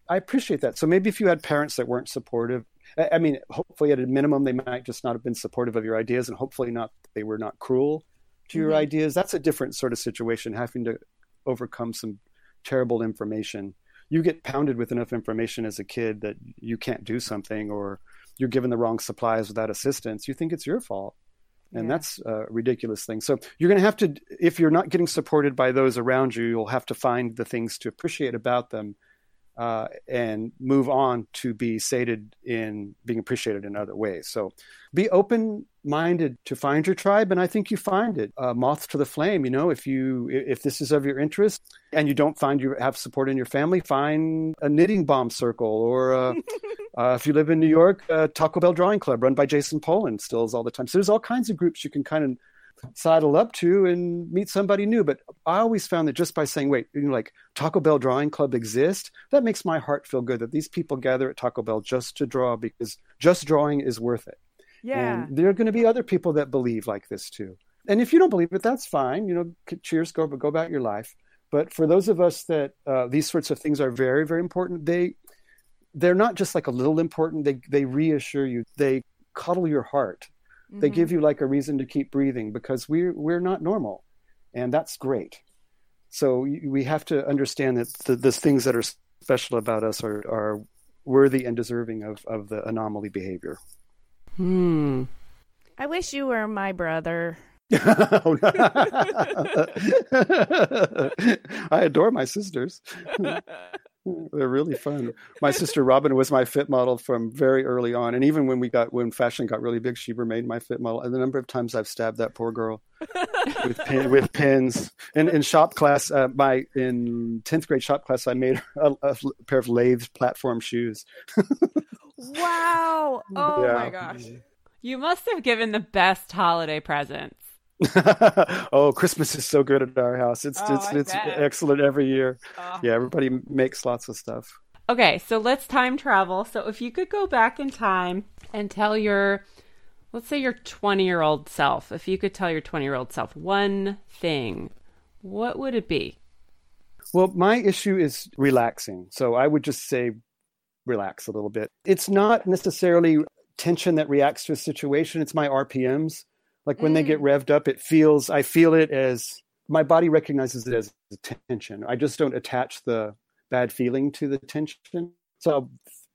I appreciate that. So maybe if you had parents that weren't supportive, I mean, hopefully at a minimum, they might just not have been supportive of your ideas, and hopefully not, they were not cruel to your mm-hmm. ideas. That's a different sort of situation, having to overcome some terrible information. You get pounded with enough information as a kid that you can't do something, or you're given the wrong supplies without assistance. You think it's your fault. And yeah. that's a ridiculous thing. So you're going to have to, if you're not getting supported by those around you, you'll have to find the things to appreciate about them. Uh, and move on to be sated in being appreciated in other ways. So be open-minded to find your tribe, and I think you find it. Uh, moth to the flame, you know, if you if this is of your interest and you don't find you have support in your family, find a knitting bomb circle, or uh, uh, if you live in New York, uh, Taco Bell Drawing Club run by Jason Poland still is all the time. So there's all kinds of groups you can kind of sidle up to and meet somebody new. But I always found that just by saying, wait, you know, like Taco Bell Drawing Club exists, that makes my heart feel good that these people gather at Taco Bell just to draw, because just drawing is worth it. Yeah. And there are going to be other people that believe like this too. And if you don't believe it, that's fine. You know, cheers, go, go about your life. But for those of us that uh, these sorts of things are very, very important, they, they're not just like a little important. They, they reassure you. They cuddle your heart. They give you like a reason to keep breathing, because we're we're not normal, and that's great. So we have to understand that the, the things that are special about us are, are worthy and deserving of, of the anomaly behavior. Hmm. I wish you were my brother. I adore my sisters. They're really fun. My sister Robin was my fit model from very early on, and even when we got when fashion got really big, she remained my fit model. And the number of times I've stabbed that poor girl with pin, with pins. And in shop class, uh, my in tenth grade shop class, I made a, a pair of lathe platform shoes. Wow! Oh yeah. my gosh! You must have given the best holiday presents. Oh, Christmas is so good at our house. It's oh, it's I it's bet. excellent every year. Oh. Yeah, everybody makes lots of stuff. Okay, so let's time travel. So if you could go back in time and tell your, let's say your twenty-year-old self, if you could tell your twenty-year-old self one thing, what would it be? Well, my issue is relaxing. So I would just say relax a little bit. It's not necessarily tension that reacts to a situation. It's my R P Ms. Like when mm. they get revved up, it feels, I feel it as, my body recognizes it as tension. I just don't attach the bad feeling to the tension. So I'll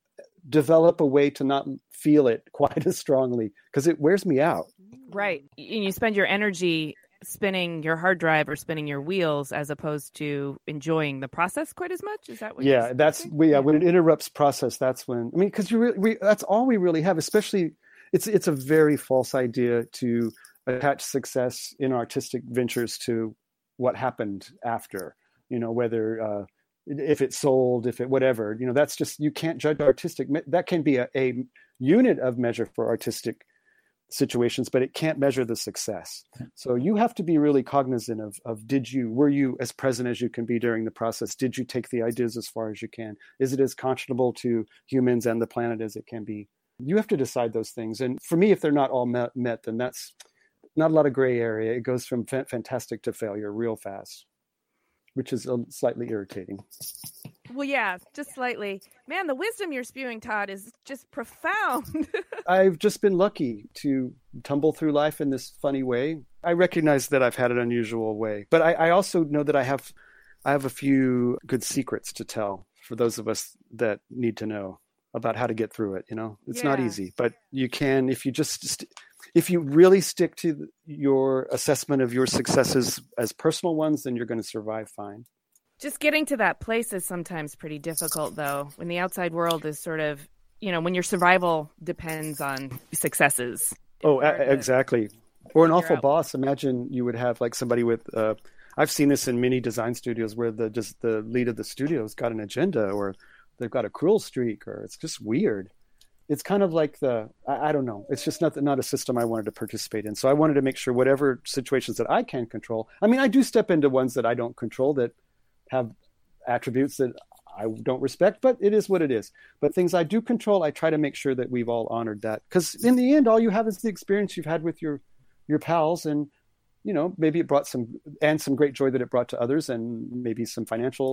develop a way to not feel it quite as strongly, because it wears me out. Right. And you spend your energy spinning your hard drive or spinning your wheels as opposed to enjoying the process quite as much. Is that what yeah, you're that's, we, yeah, when it interrupts process, that's when, I mean, because you really, we, that's all we really have, especially It's it's a very false idea to attach success in artistic ventures to what happened after, you know, whether uh, if it sold, if it whatever, you know, that's just, you can't judge artistic. That can be a, a unit of measure for artistic situations, but it can't measure the success. So you have to be really cognizant of, of did you, were you as present as you can be during the process? Did you take the ideas as far as you can? Is it as conscionable to humans and the planet as it can be? You have to decide those things. And for me, if they're not all met, met then that's not a lot of gray area. It goes from fa- fantastic to failure real fast, which is uh, slightly irritating. Well, yeah, just slightly. Man, the wisdom you're spewing, Todd, is just profound. I've just been lucky to tumble through life in this funny way. I recognize that I've had an unusual way, but I, I also know that I have, I have a few good secrets to tell for those of us that need to know about how to get through it. You know, it's yeah. not easy, but you can, if you just, st- if you really stick to your assessment of your successes as personal ones, then you're going to survive fine. Just getting to that place is sometimes pretty difficult, though, when the outside world is sort of, you know, when your survival depends on successes. Oh, a- exactly. Or an awful out. boss. Imagine you would have like somebody with, uh, I've seen this in many design studios where the just the lead of the studio's got an agenda, or they've got a cruel streak, or it's just weird. It's kind of like the, I, I don't know. It's just not, not a system I wanted to participate in. So I wanted to make sure whatever situations that I can control. I mean, I do step into ones that I don't control that have attributes that I don't respect, but it is what it is. But things I do control, I try to make sure that we've all honored that. Because in the end, all you have is the experience you've had with your, your pals. And, you know, maybe it brought some, and some great joy that it brought to others, and maybe some financial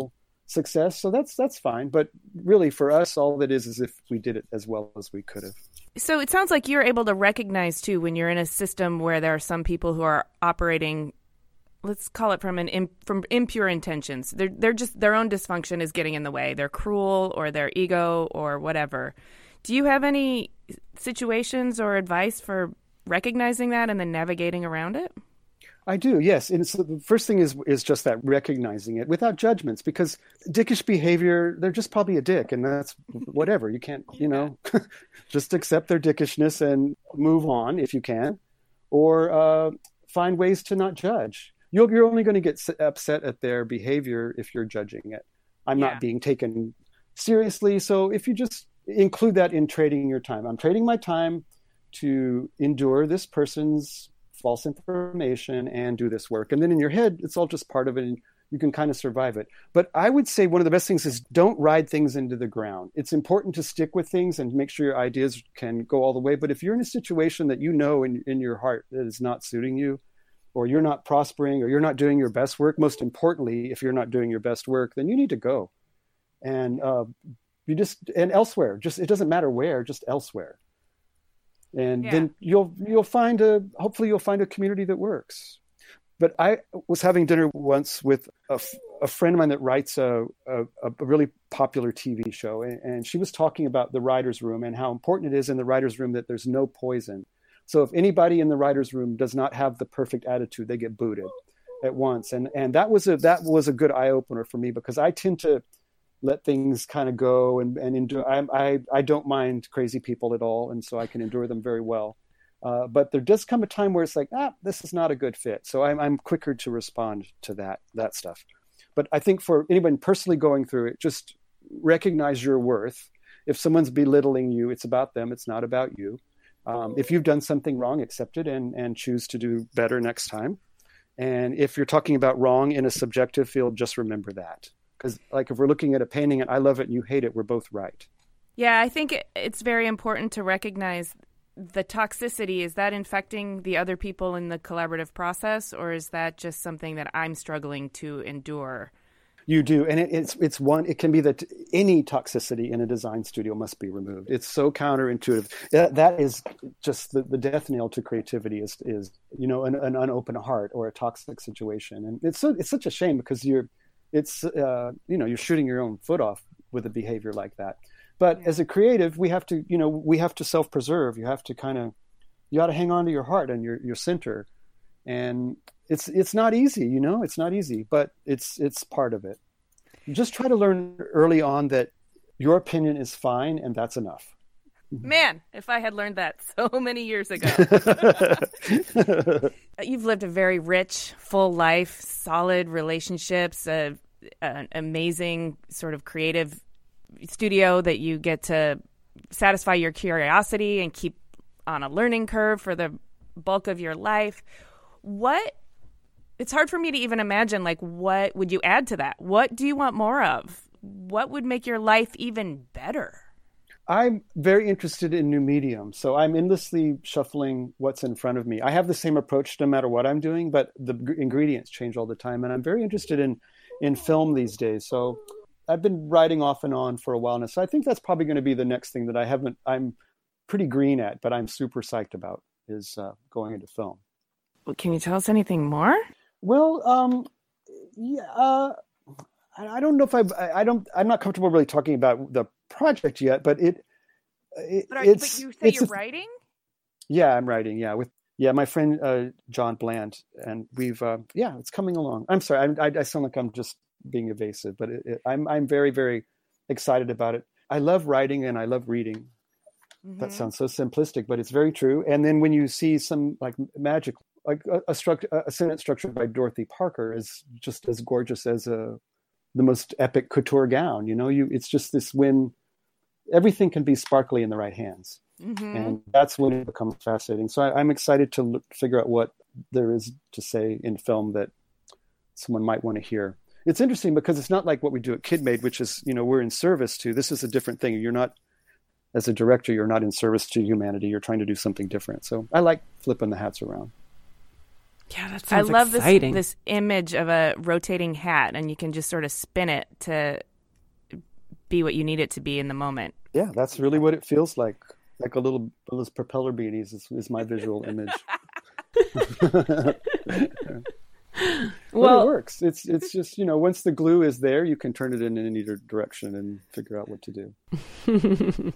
success. So that's that's fine. But really, for us, all it is is if we did it as well as we could have. So it sounds like you're able to recognize, too, when you're in a system where there are some people who are operating, let's call it from an im- from impure intentions. They're, they're just, their own dysfunction is getting in the way. They're cruel or their ego or whatever. Do you have any situations or advice for recognizing that and then navigating around it? I do, yes. And so the first thing is is just that, recognizing it without judgments, because dickish behavior, they're just probably a dick, and that's whatever. You can't, you know, just accept their dickishness and move on if you can, or uh, find ways to not judge. You're, you're only going to get upset at their behavior if you're judging it. I'm Yeah. not being taken seriously. So if you just include that in trading your time, I'm trading my time to endure this person's false information and do this work. And then in your head, it's all just part of it, and you can kind of survive it. But I would say one of the best things is don't ride things into the ground. It's important to stick with things and make sure your ideas can go all the way. But if you're in a situation that you know in, in your heart that is not suiting you, or you're not prospering, or you're not doing your best work, most importantly, if you're not doing your best work, then you need to go. And uh, you just, and elsewhere, just, it doesn't matter where, just elsewhere. And Yeah. then you'll you'll find a hopefully you'll find a community that works. But I was having dinner once with a, f- a friend of mine that writes a, a, a really popular T V show, and, and she was talking about the writer's room and how important it is in the writer's room that there's no poison. So if anybody in the writer's room does not have the perfect attitude, they get booted at once. And and that was a that was a good eye opener for me, because I tend to let things kind of go and, and endure. I, I, I don't mind crazy people at all. And so I can endure them very well. Uh, but there does come a time where it's like, ah, this is not a good fit. So I'm, I'm quicker to respond to that, that stuff. But I think for anyone personally going through it, just recognize your worth. If someone's belittling you, it's about them. It's not about you. Um, if you've done something wrong, accept it and, and choose to do better next time. And if you're talking about wrong in a subjective field, just remember that. Because like if we're looking at a painting and I love it and you hate it, we're both right. Yeah, I think it's very important to recognize the toxicity. Is that infecting the other people in the collaborative process, or is that just something that I'm struggling to endure? You do. And it, it's it's one, it can be that any toxicity in a design studio must be removed. It's so counterintuitive. That, that is just the, the death knell to creativity is, is you know, an, an unopened heart or a toxic situation. And it's so, it's such a shame, because you're, it's, uh, you know, you're shooting your own foot off with a behavior like that. But as a creative, we have to, you know, we have to self-preserve. You have to kind of, you got to hang on to your heart and your, your center. And it's, it's not easy, you know, it's not easy, but it's, it's part of it. Just try to learn early on that your opinion is fine and that's enough. Man, if I had learned that so many years ago. You've lived a very rich, full life, solid relationships, a, an amazing sort of creative studio that you get to satisfy your curiosity and keep on a learning curve for the bulk of your life. What, it's hard for me to even imagine, like, what would you add to that? What do you want more of? What would make your life even better? I'm very interested in new mediums, so I'm endlessly shuffling what's in front of me. I have the same approach no matter what I'm doing, but the g- ingredients change all the time, and I'm very interested in, in film these days. So I've been writing off and on for a while now, so I think that's probably going to be the next thing that I haven't, I'm pretty green at, but I'm super psyched about, is uh, going into film. Well, can you tell us anything more? Well, um, yeah, uh, I, I don't know if I've, I, I don't, I'm not comfortable really talking about the project yet, but it, it But, are, it's, but you say it's you're a, writing? Yeah, I'm writing. Yeah. With, yeah, my friend, uh, John Bland, and we've, uh, yeah, it's coming along. I'm sorry. I, I, I sound like I'm just being evasive, but it, it, I'm, I'm very, very excited about it. I love writing and I love reading. Mm-hmm. That sounds so simplistic, but it's very true. And then when you see some like magic, like a, a structure, a sentence structured by Dorothy Parker is just as gorgeous as a, the most epic couture gown. You know, you, it's just this when everything can be sparkly in the right hands. Mm-hmm. And that's when it becomes fascinating. So I, I'm excited to look, figure out what there is to say in film that someone might want to hear. It's interesting because it's not like what we do at KidMade, which is, you know, we're in service to, this is a different thing. You're not, as a director, you're not in service to humanity. You're trying to do something different. So I like flipping the hats around. Yeah, that sounds I love exciting. this this image of a rotating hat, and you can just sort of spin it to be what you need it to be in the moment. Yeah, that's really what it feels like. Like a little those propeller beanies is, is my visual image. Well, it works. It's it's just, you know, once the glue is there, you can turn it in in either direction and figure out what to do.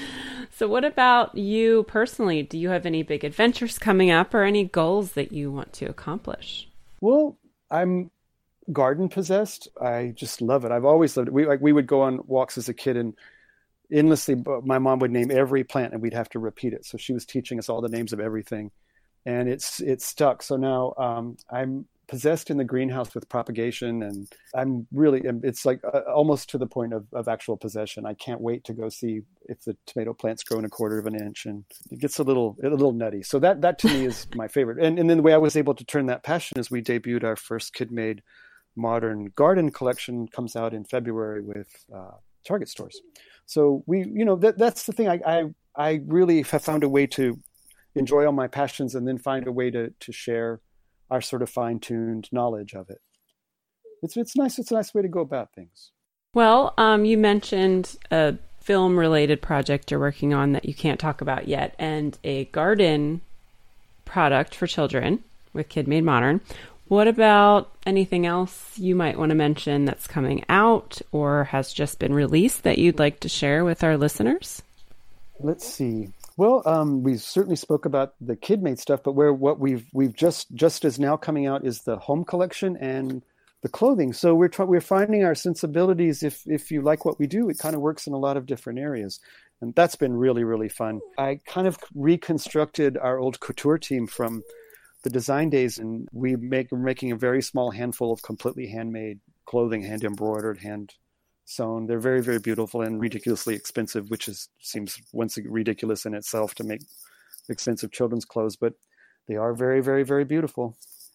So what about you personally? Do you have any big adventures coming up or any goals that you want to accomplish? Well, I'm garden possessed. I just love it. I've always loved it. We like we would go on walks as a kid and endlessly, my mom would name every plant and we'd have to repeat it. So she was teaching us all the names of everything, and it's it's stuck. So now um, I'm possessed in the greenhouse with propagation, and I'm really, it's like uh, almost to the point of, of actual possession. I can't wait to go see if the tomato plant's grown a quarter of an inch, and it gets a little a little nutty. So that that to me is my favorite. And and then the way I was able to turn that passion is we debuted our first KidMade modern garden collection, comes out in February with uh, Target stores. So we, you know, that that's the thing. I, I I really have found a way to enjoy all my passions and then find a way to to share our sort of fine-tuned knowledge of it. It's it's nice. It's a nice way to go about things. Well, um, you mentioned a film-related project you're working on that you can't talk about yet, and a garden product for children with KidMade Modern. What about anything else you might want to mention that's coming out or has just been released that you'd like to share with our listeners? Let's see. Well, um, we certainly spoke about the KidMade stuff, but where what we've we've just just as now coming out is the home collection and the clothing. So we're trying we're finding our sensibilities. If if you like what we do, it kind of works in a lot of different areas, and that's been really really fun. I kind of reconstructed our old couture team from the design days, and we make we're making a very small handful of completely handmade clothing, hand embroidered, hand sewn. They're very, very beautiful and ridiculously expensive, which is seems once again ridiculous in itself to make expensive children's clothes, but they are very, very, very beautiful.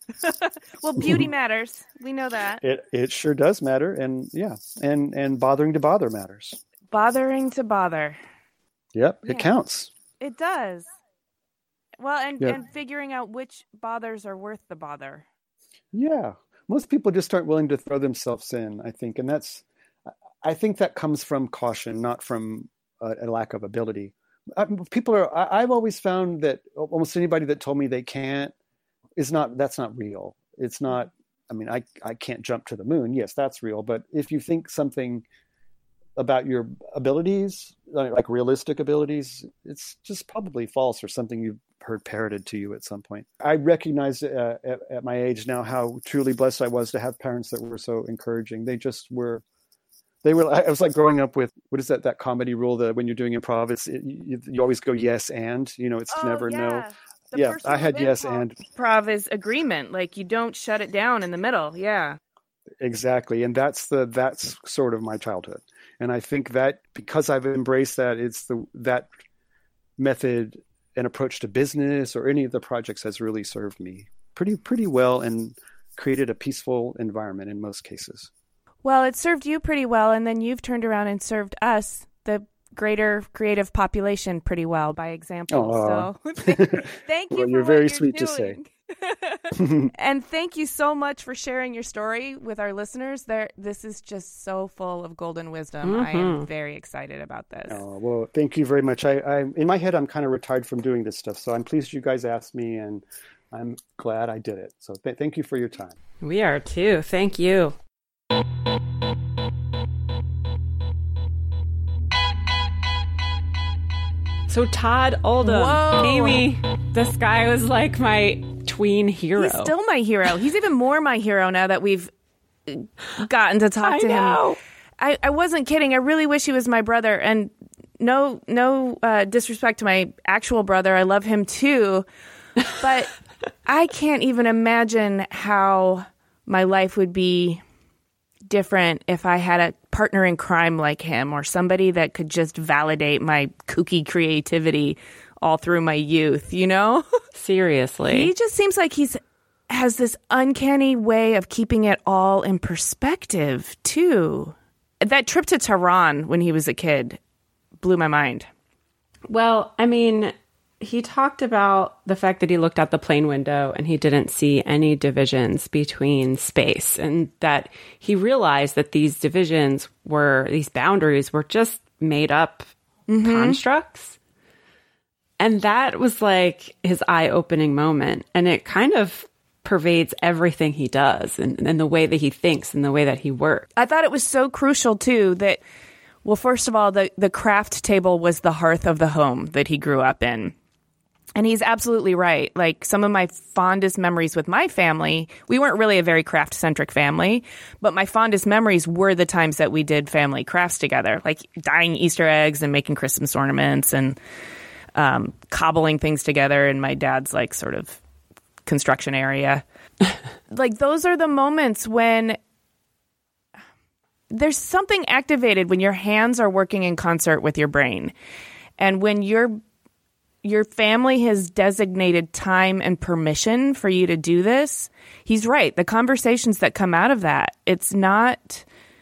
Well, beauty matters. We know that. It it sure does matter, and yeah, and and bothering to bother matters. Bothering to bother. Yep, Yeah. It counts. It does. Well, and, Yep. and figuring out which bothers are worth the bother. Yeah, most people just aren't willing to throw themselves in, I think, and that's. I think that comes from caution, not from a, a lack of ability. I, people are. I, I've always found that almost anybody that told me they can't is not. That's not real. It's not. I mean, I I can't jump to the moon. Yes, that's real. But if you think something about your abilities, like realistic abilities, it's just probably false or something you've heard parroted to you at some point. I recognize uh, at, at my age now how truly blessed I was to have parents that were so encouraging. They just were. They were. I was like growing up with what is that? That comedy rule that when you're doing improv, it's it, you, you always go yes and. You know, it's Oh, never yeah. no. The Yeah, first I had rule of yes improv- and. Improv is agreement. Like you don't shut it down in the middle. Yeah. Exactly, and that's the that's sort of my childhood, and I think that because I've embraced that, it's the that method and approach to business or any of the projects has really served me pretty pretty well and created a peaceful environment in most cases. Well, it served you pretty well, and then you've turned around and served us, the greater creative population, pretty well by example. Aw. So thank you. Well, for you're what very you're sweet to say. doing. And thank you so much for sharing your story with our listeners. There, this is just so full of golden wisdom. I am very excited about this. Oh, well, thank you very much. I, I in my head, I'm kind of retired from doing this stuff, so I'm pleased you guys asked me, and I'm glad I did it. So th- thank you for your time. We are too. Thank you. So Todd Oldham, Whoa. Amy, this guy was like my tween hero. He's still my hero. He's even more my hero now that we've gotten to talk I to know. him. I, I wasn't kidding. I really wish he was my brother. And no no uh, disrespect to my actual brother. I love him too. But I can't even imagine how my life would be different if I had a partner in crime like him, or somebody that could just validate my kooky creativity all through my youth, you know? Seriously. He just seems like he's has this uncanny way of keeping it all in perspective, too. That trip to Tehran when he was a kid blew my mind. Well, I mean, he talked about the fact that he looked out the plane window and he didn't see any divisions between space, and that he realized that these divisions were, these boundaries were just made up mm-hmm. constructs. And that was like his eye-opening moment. And it kind of pervades everything he does, and, and the way that he thinks and the way that he works. I thought it was so crucial, too, that, well, first of all, the, the craft table was the hearth of the home that he grew up in. And he's absolutely right. Like, some of my fondest memories with my family, we weren't really a very craft-centric family, but my fondest memories were the times that we did family crafts together, like dyeing Easter eggs and making Christmas ornaments and um, cobbling things together in my dad's, like, sort of construction area. Like, those are the moments when there's something activated when your hands are working in concert with your brain. And when your your family has designated time and permission for you to do this, he's right. The conversations that come out of that, it's not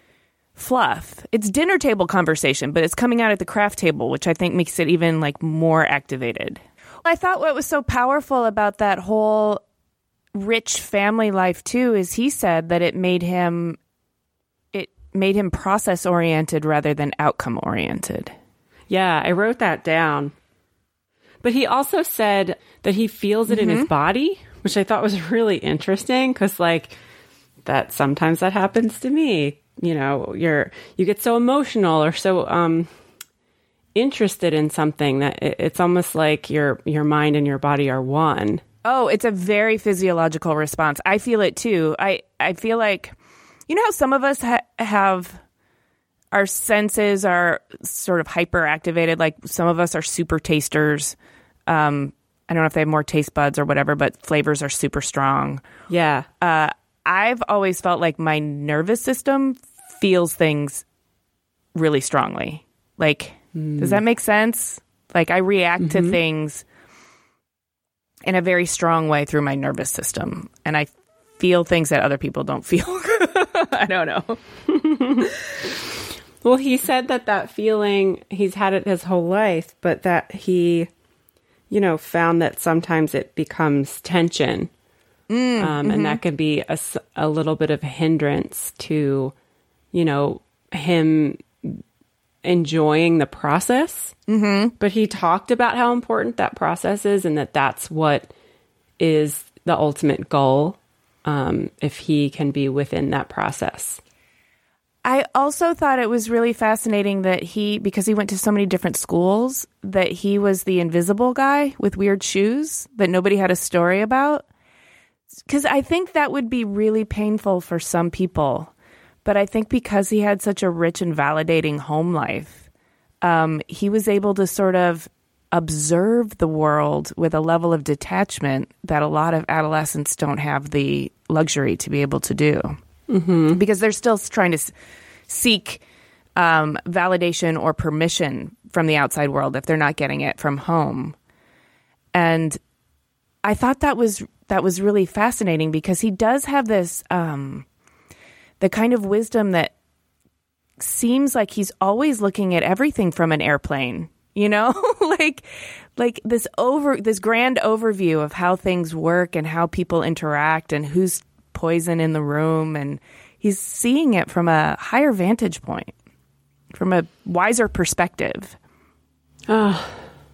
fluff. It's dinner table conversation, but it's coming out at the craft table, which I think makes it even like more activated. I thought what was so powerful about that whole rich family life too is he said that it made him it made him process oriented rather than outcome oriented. Yeah, I wrote that down. But he also said that he feels it mm-hmm. in his body, which I thought was really interesting because, like, that sometimes that happens to me. You know, you're you get so emotional or so um, interested in something that it, it's almost like your your mind and your body are one. Oh, it's a very physiological response. I feel it too. I, I feel like, you know how some of us ha- have our senses are sort of hyperactivated. Like some of us are super tasters. Um, I don't know if they have more taste buds or whatever, but flavors are super strong. Yeah. Uh, I've always felt like my nervous system feels things really strongly. Like, mm. does that make sense? Like I react mm-hmm. to things in a very strong way through my nervous system. And I feel things that other people don't feel. I don't know. Well, he said that that feeling, he's had it his whole life, but that he, you know, found that sometimes it becomes tension. Mm, um, mm-hmm. And that can be a, a little bit of a hindrance to, you know, him enjoying the process. Mm-hmm. But he talked about how important that process is and that that's what is the ultimate goal, um, if he can be within that process. I also thought it was really fascinating that he, because he went to so many different schools, that he was the invisible guy with weird shoes that nobody had a story about. Because I think that would be really painful for some people. But I think because he had such a rich and validating home life, um, he was able to sort of observe the world with a level of detachment that a lot of adolescents don't have the luxury to be able to do. Mm-hmm. Because they're still trying to s- seek um, validation or permission from the outside world if they're not getting it from home. And I thought that was that was really fascinating because he does have this um, the kind of wisdom that seems like he's always looking at everything from an airplane. You know, like like this over this grand overview of how things work and how people interact and who's poison in the room, and he's seeing it from a higher vantage point, from a wiser perspective. Oh,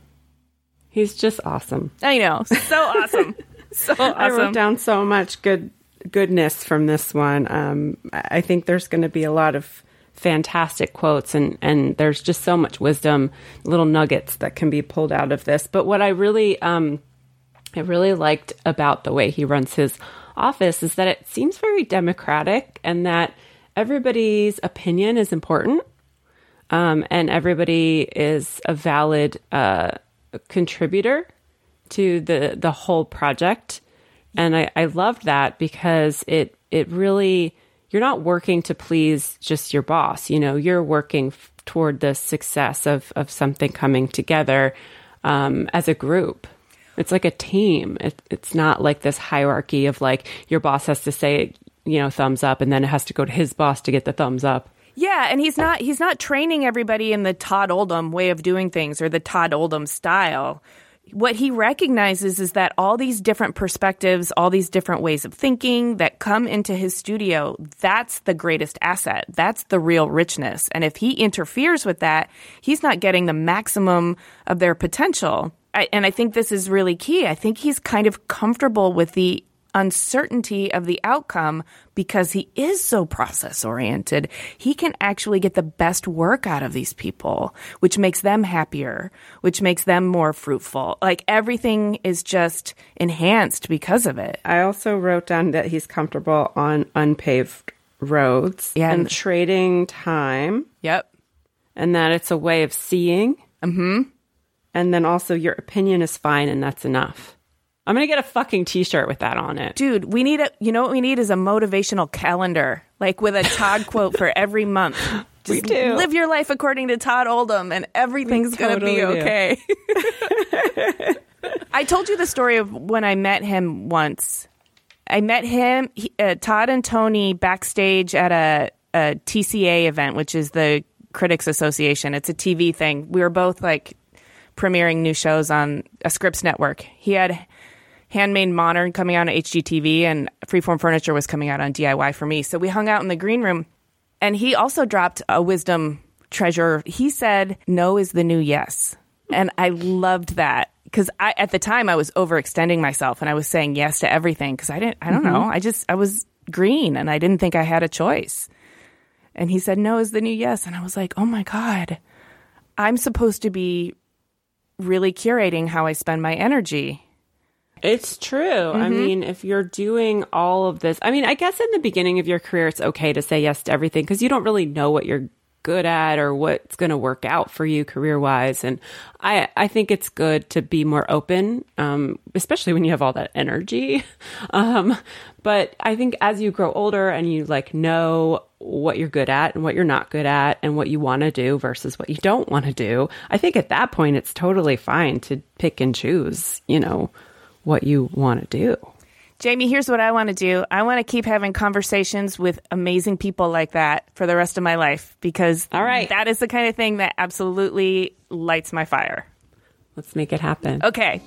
he's just awesome. I know, so awesome, so awesome. I wrote down so much good goodness from this one. Um, I think there's going to be a lot of fantastic quotes, and and there's just so much wisdom, little nuggets that can be pulled out of this. But what I really, um, I really liked about the way he runs his office is that it seems very democratic and that everybody's opinion is important, um, and everybody is a valid uh, contributor to the the whole project. And I, I loved that because it it really, you're not working to please just your boss. You know, you're working f- toward the success of of something coming together um, as a group. It's like a team. It, it's not like this hierarchy of like your boss has to say, you know, thumbs up, and then it has to go to his boss to get the thumbs up. Yeah, and he's not he's not training everybody in the Todd Oldham way of doing things or the Todd Oldham style. what he recognizes is that all these different perspectives, all these different ways of thinking that come into his studio, that's the greatest asset. That's the real richness. And if he interferes with that, he's not getting the maximum of their potential. I, and I think this is really key. I think he's kind of comfortable with the uncertainty of the outcome because he is so process oriented. He can actually get the best work out of these people, which makes them happier, which makes them more fruitful. Like everything is just enhanced because of it. I also wrote down that he's comfortable on unpaved roads yeah. and trading time. Yep. And that it's a way of seeing. Mm-hmm. And then also your opinion is fine and that's enough. I'm going to get a fucking t-shirt with that on it. Dude, we need a, you know what we need is a motivational calendar, like with a Todd quote for every month. Just we do. Live your life according to Todd Oldham and everything's totally going to be okay. I told you the story of when I met him once. I met him, he, uh, Todd and Tony backstage at a, a T C A event, which is the Critics Association. It's a T V thing. We were both like premiering new shows on a Scripps network. He had Handmade Modern coming out on H G T V, and Freeform Furniture was coming out on D I Y for me. So we hung out in the green room, and he also dropped a wisdom treasure. He said, no is the new yes. And I loved that because I, at the time I was overextending myself and I was saying yes to everything because I didn't, I don't mm-hmm. know. I just, I was green and I didn't think I had a choice. And he said, no is the new yes. And I was like, oh my God, I'm supposed to be really curating how I spend my energy. It's true. Mm-hmm. I mean, if you're doing all of this, I mean, I guess in the beginning of your career, it's okay to say yes to everything because you don't really know what you're good at or what's going to work out for you career-wise. And I, I think it's good to be more open, um, especially when you have all that energy. Um, but I think as you grow older and you like know what you're good at and what you're not good at and what you want to do versus what you don't want to do, I think at that point, it's totally fine to pick and choose, you know, what you want to do. Jamie, here's what I want to do. I want to keep having conversations with amazing people like that for the rest of my life because All right. that is the kind of thing that absolutely lights my fire. Let's make it happen. Okay.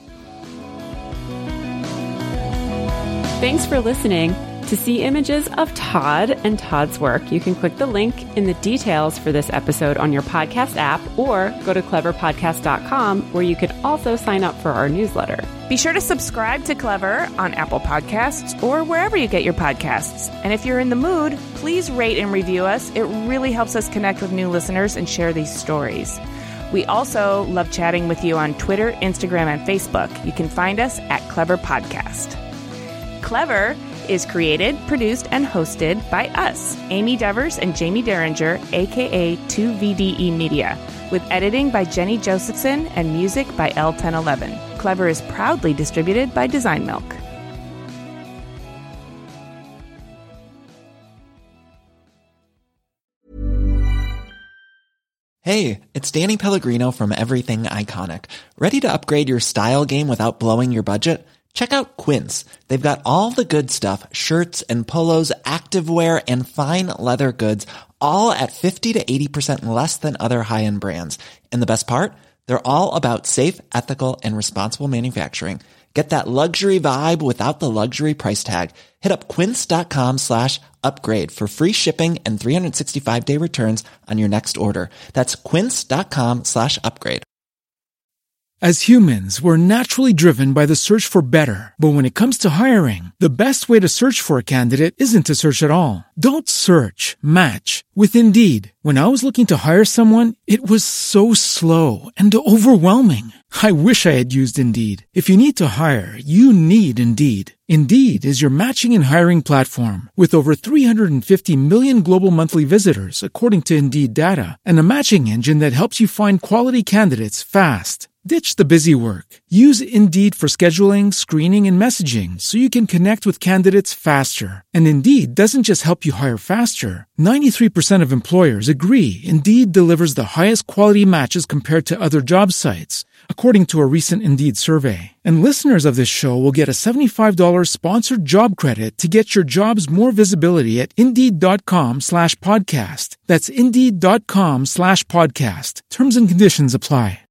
Thanks for listening. To see images of Todd and Todd's work, you can click the link in the details for this episode on your podcast app or go to clever podcast dot com where you could also sign up for our newsletter. Be sure to subscribe to Clever on Apple Podcasts or wherever you get your podcasts. And if you're in the mood, please rate and review us. It really helps us connect with new listeners and share these stories. We also love chatting with you on Twitter, Instagram, and Facebook. You can find us at Clever Podcast. Clever is created, produced, and hosted by us, Amy Devers and Jamie Derringer, a k a two V D E Media, with editing by Jenny Josephson and music by L ten eleven. Clever is proudly distributed by Design Milk. Hey, it's Danny Pellegrino from Everything Iconic. Ready to upgrade your style game without blowing your budget? Check out Quince. They've got all the good stuff, shirts and polos, activewear, and fine leather goods, all at fifty to eighty percent less than other high-end brands. And the best part? They're all about safe, ethical, and responsible manufacturing. Get that luxury vibe without the luxury price tag. Hit up quince.com slash upgrade for free shipping and three sixty-five day returns on your next order. That's quince.com slash upgrade. As humans, we're naturally driven by the search for better. But when it comes to hiring, the best way to search for a candidate isn't to search at all. Don't search, match with Indeed. When I was looking to hire someone, it was so slow and overwhelming. I wish I had used Indeed. If you need to hire, you need Indeed. Indeed is your matching and hiring platform with over three hundred fifty million global monthly visitors, according to Indeed data, and a matching engine that helps you find quality candidates fast. Ditch the busy work. Use Indeed for scheduling, screening, and messaging so you can connect with candidates faster. And Indeed doesn't just help you hire faster. ninety-three percent of employers agree Indeed delivers the highest quality matches compared to other job sites, according to a recent Indeed survey. And listeners of this show will get a seventy-five dollars sponsored job credit to get your jobs more visibility at Indeed.com slash podcast. That's Indeed.com slash podcast. Terms and conditions apply.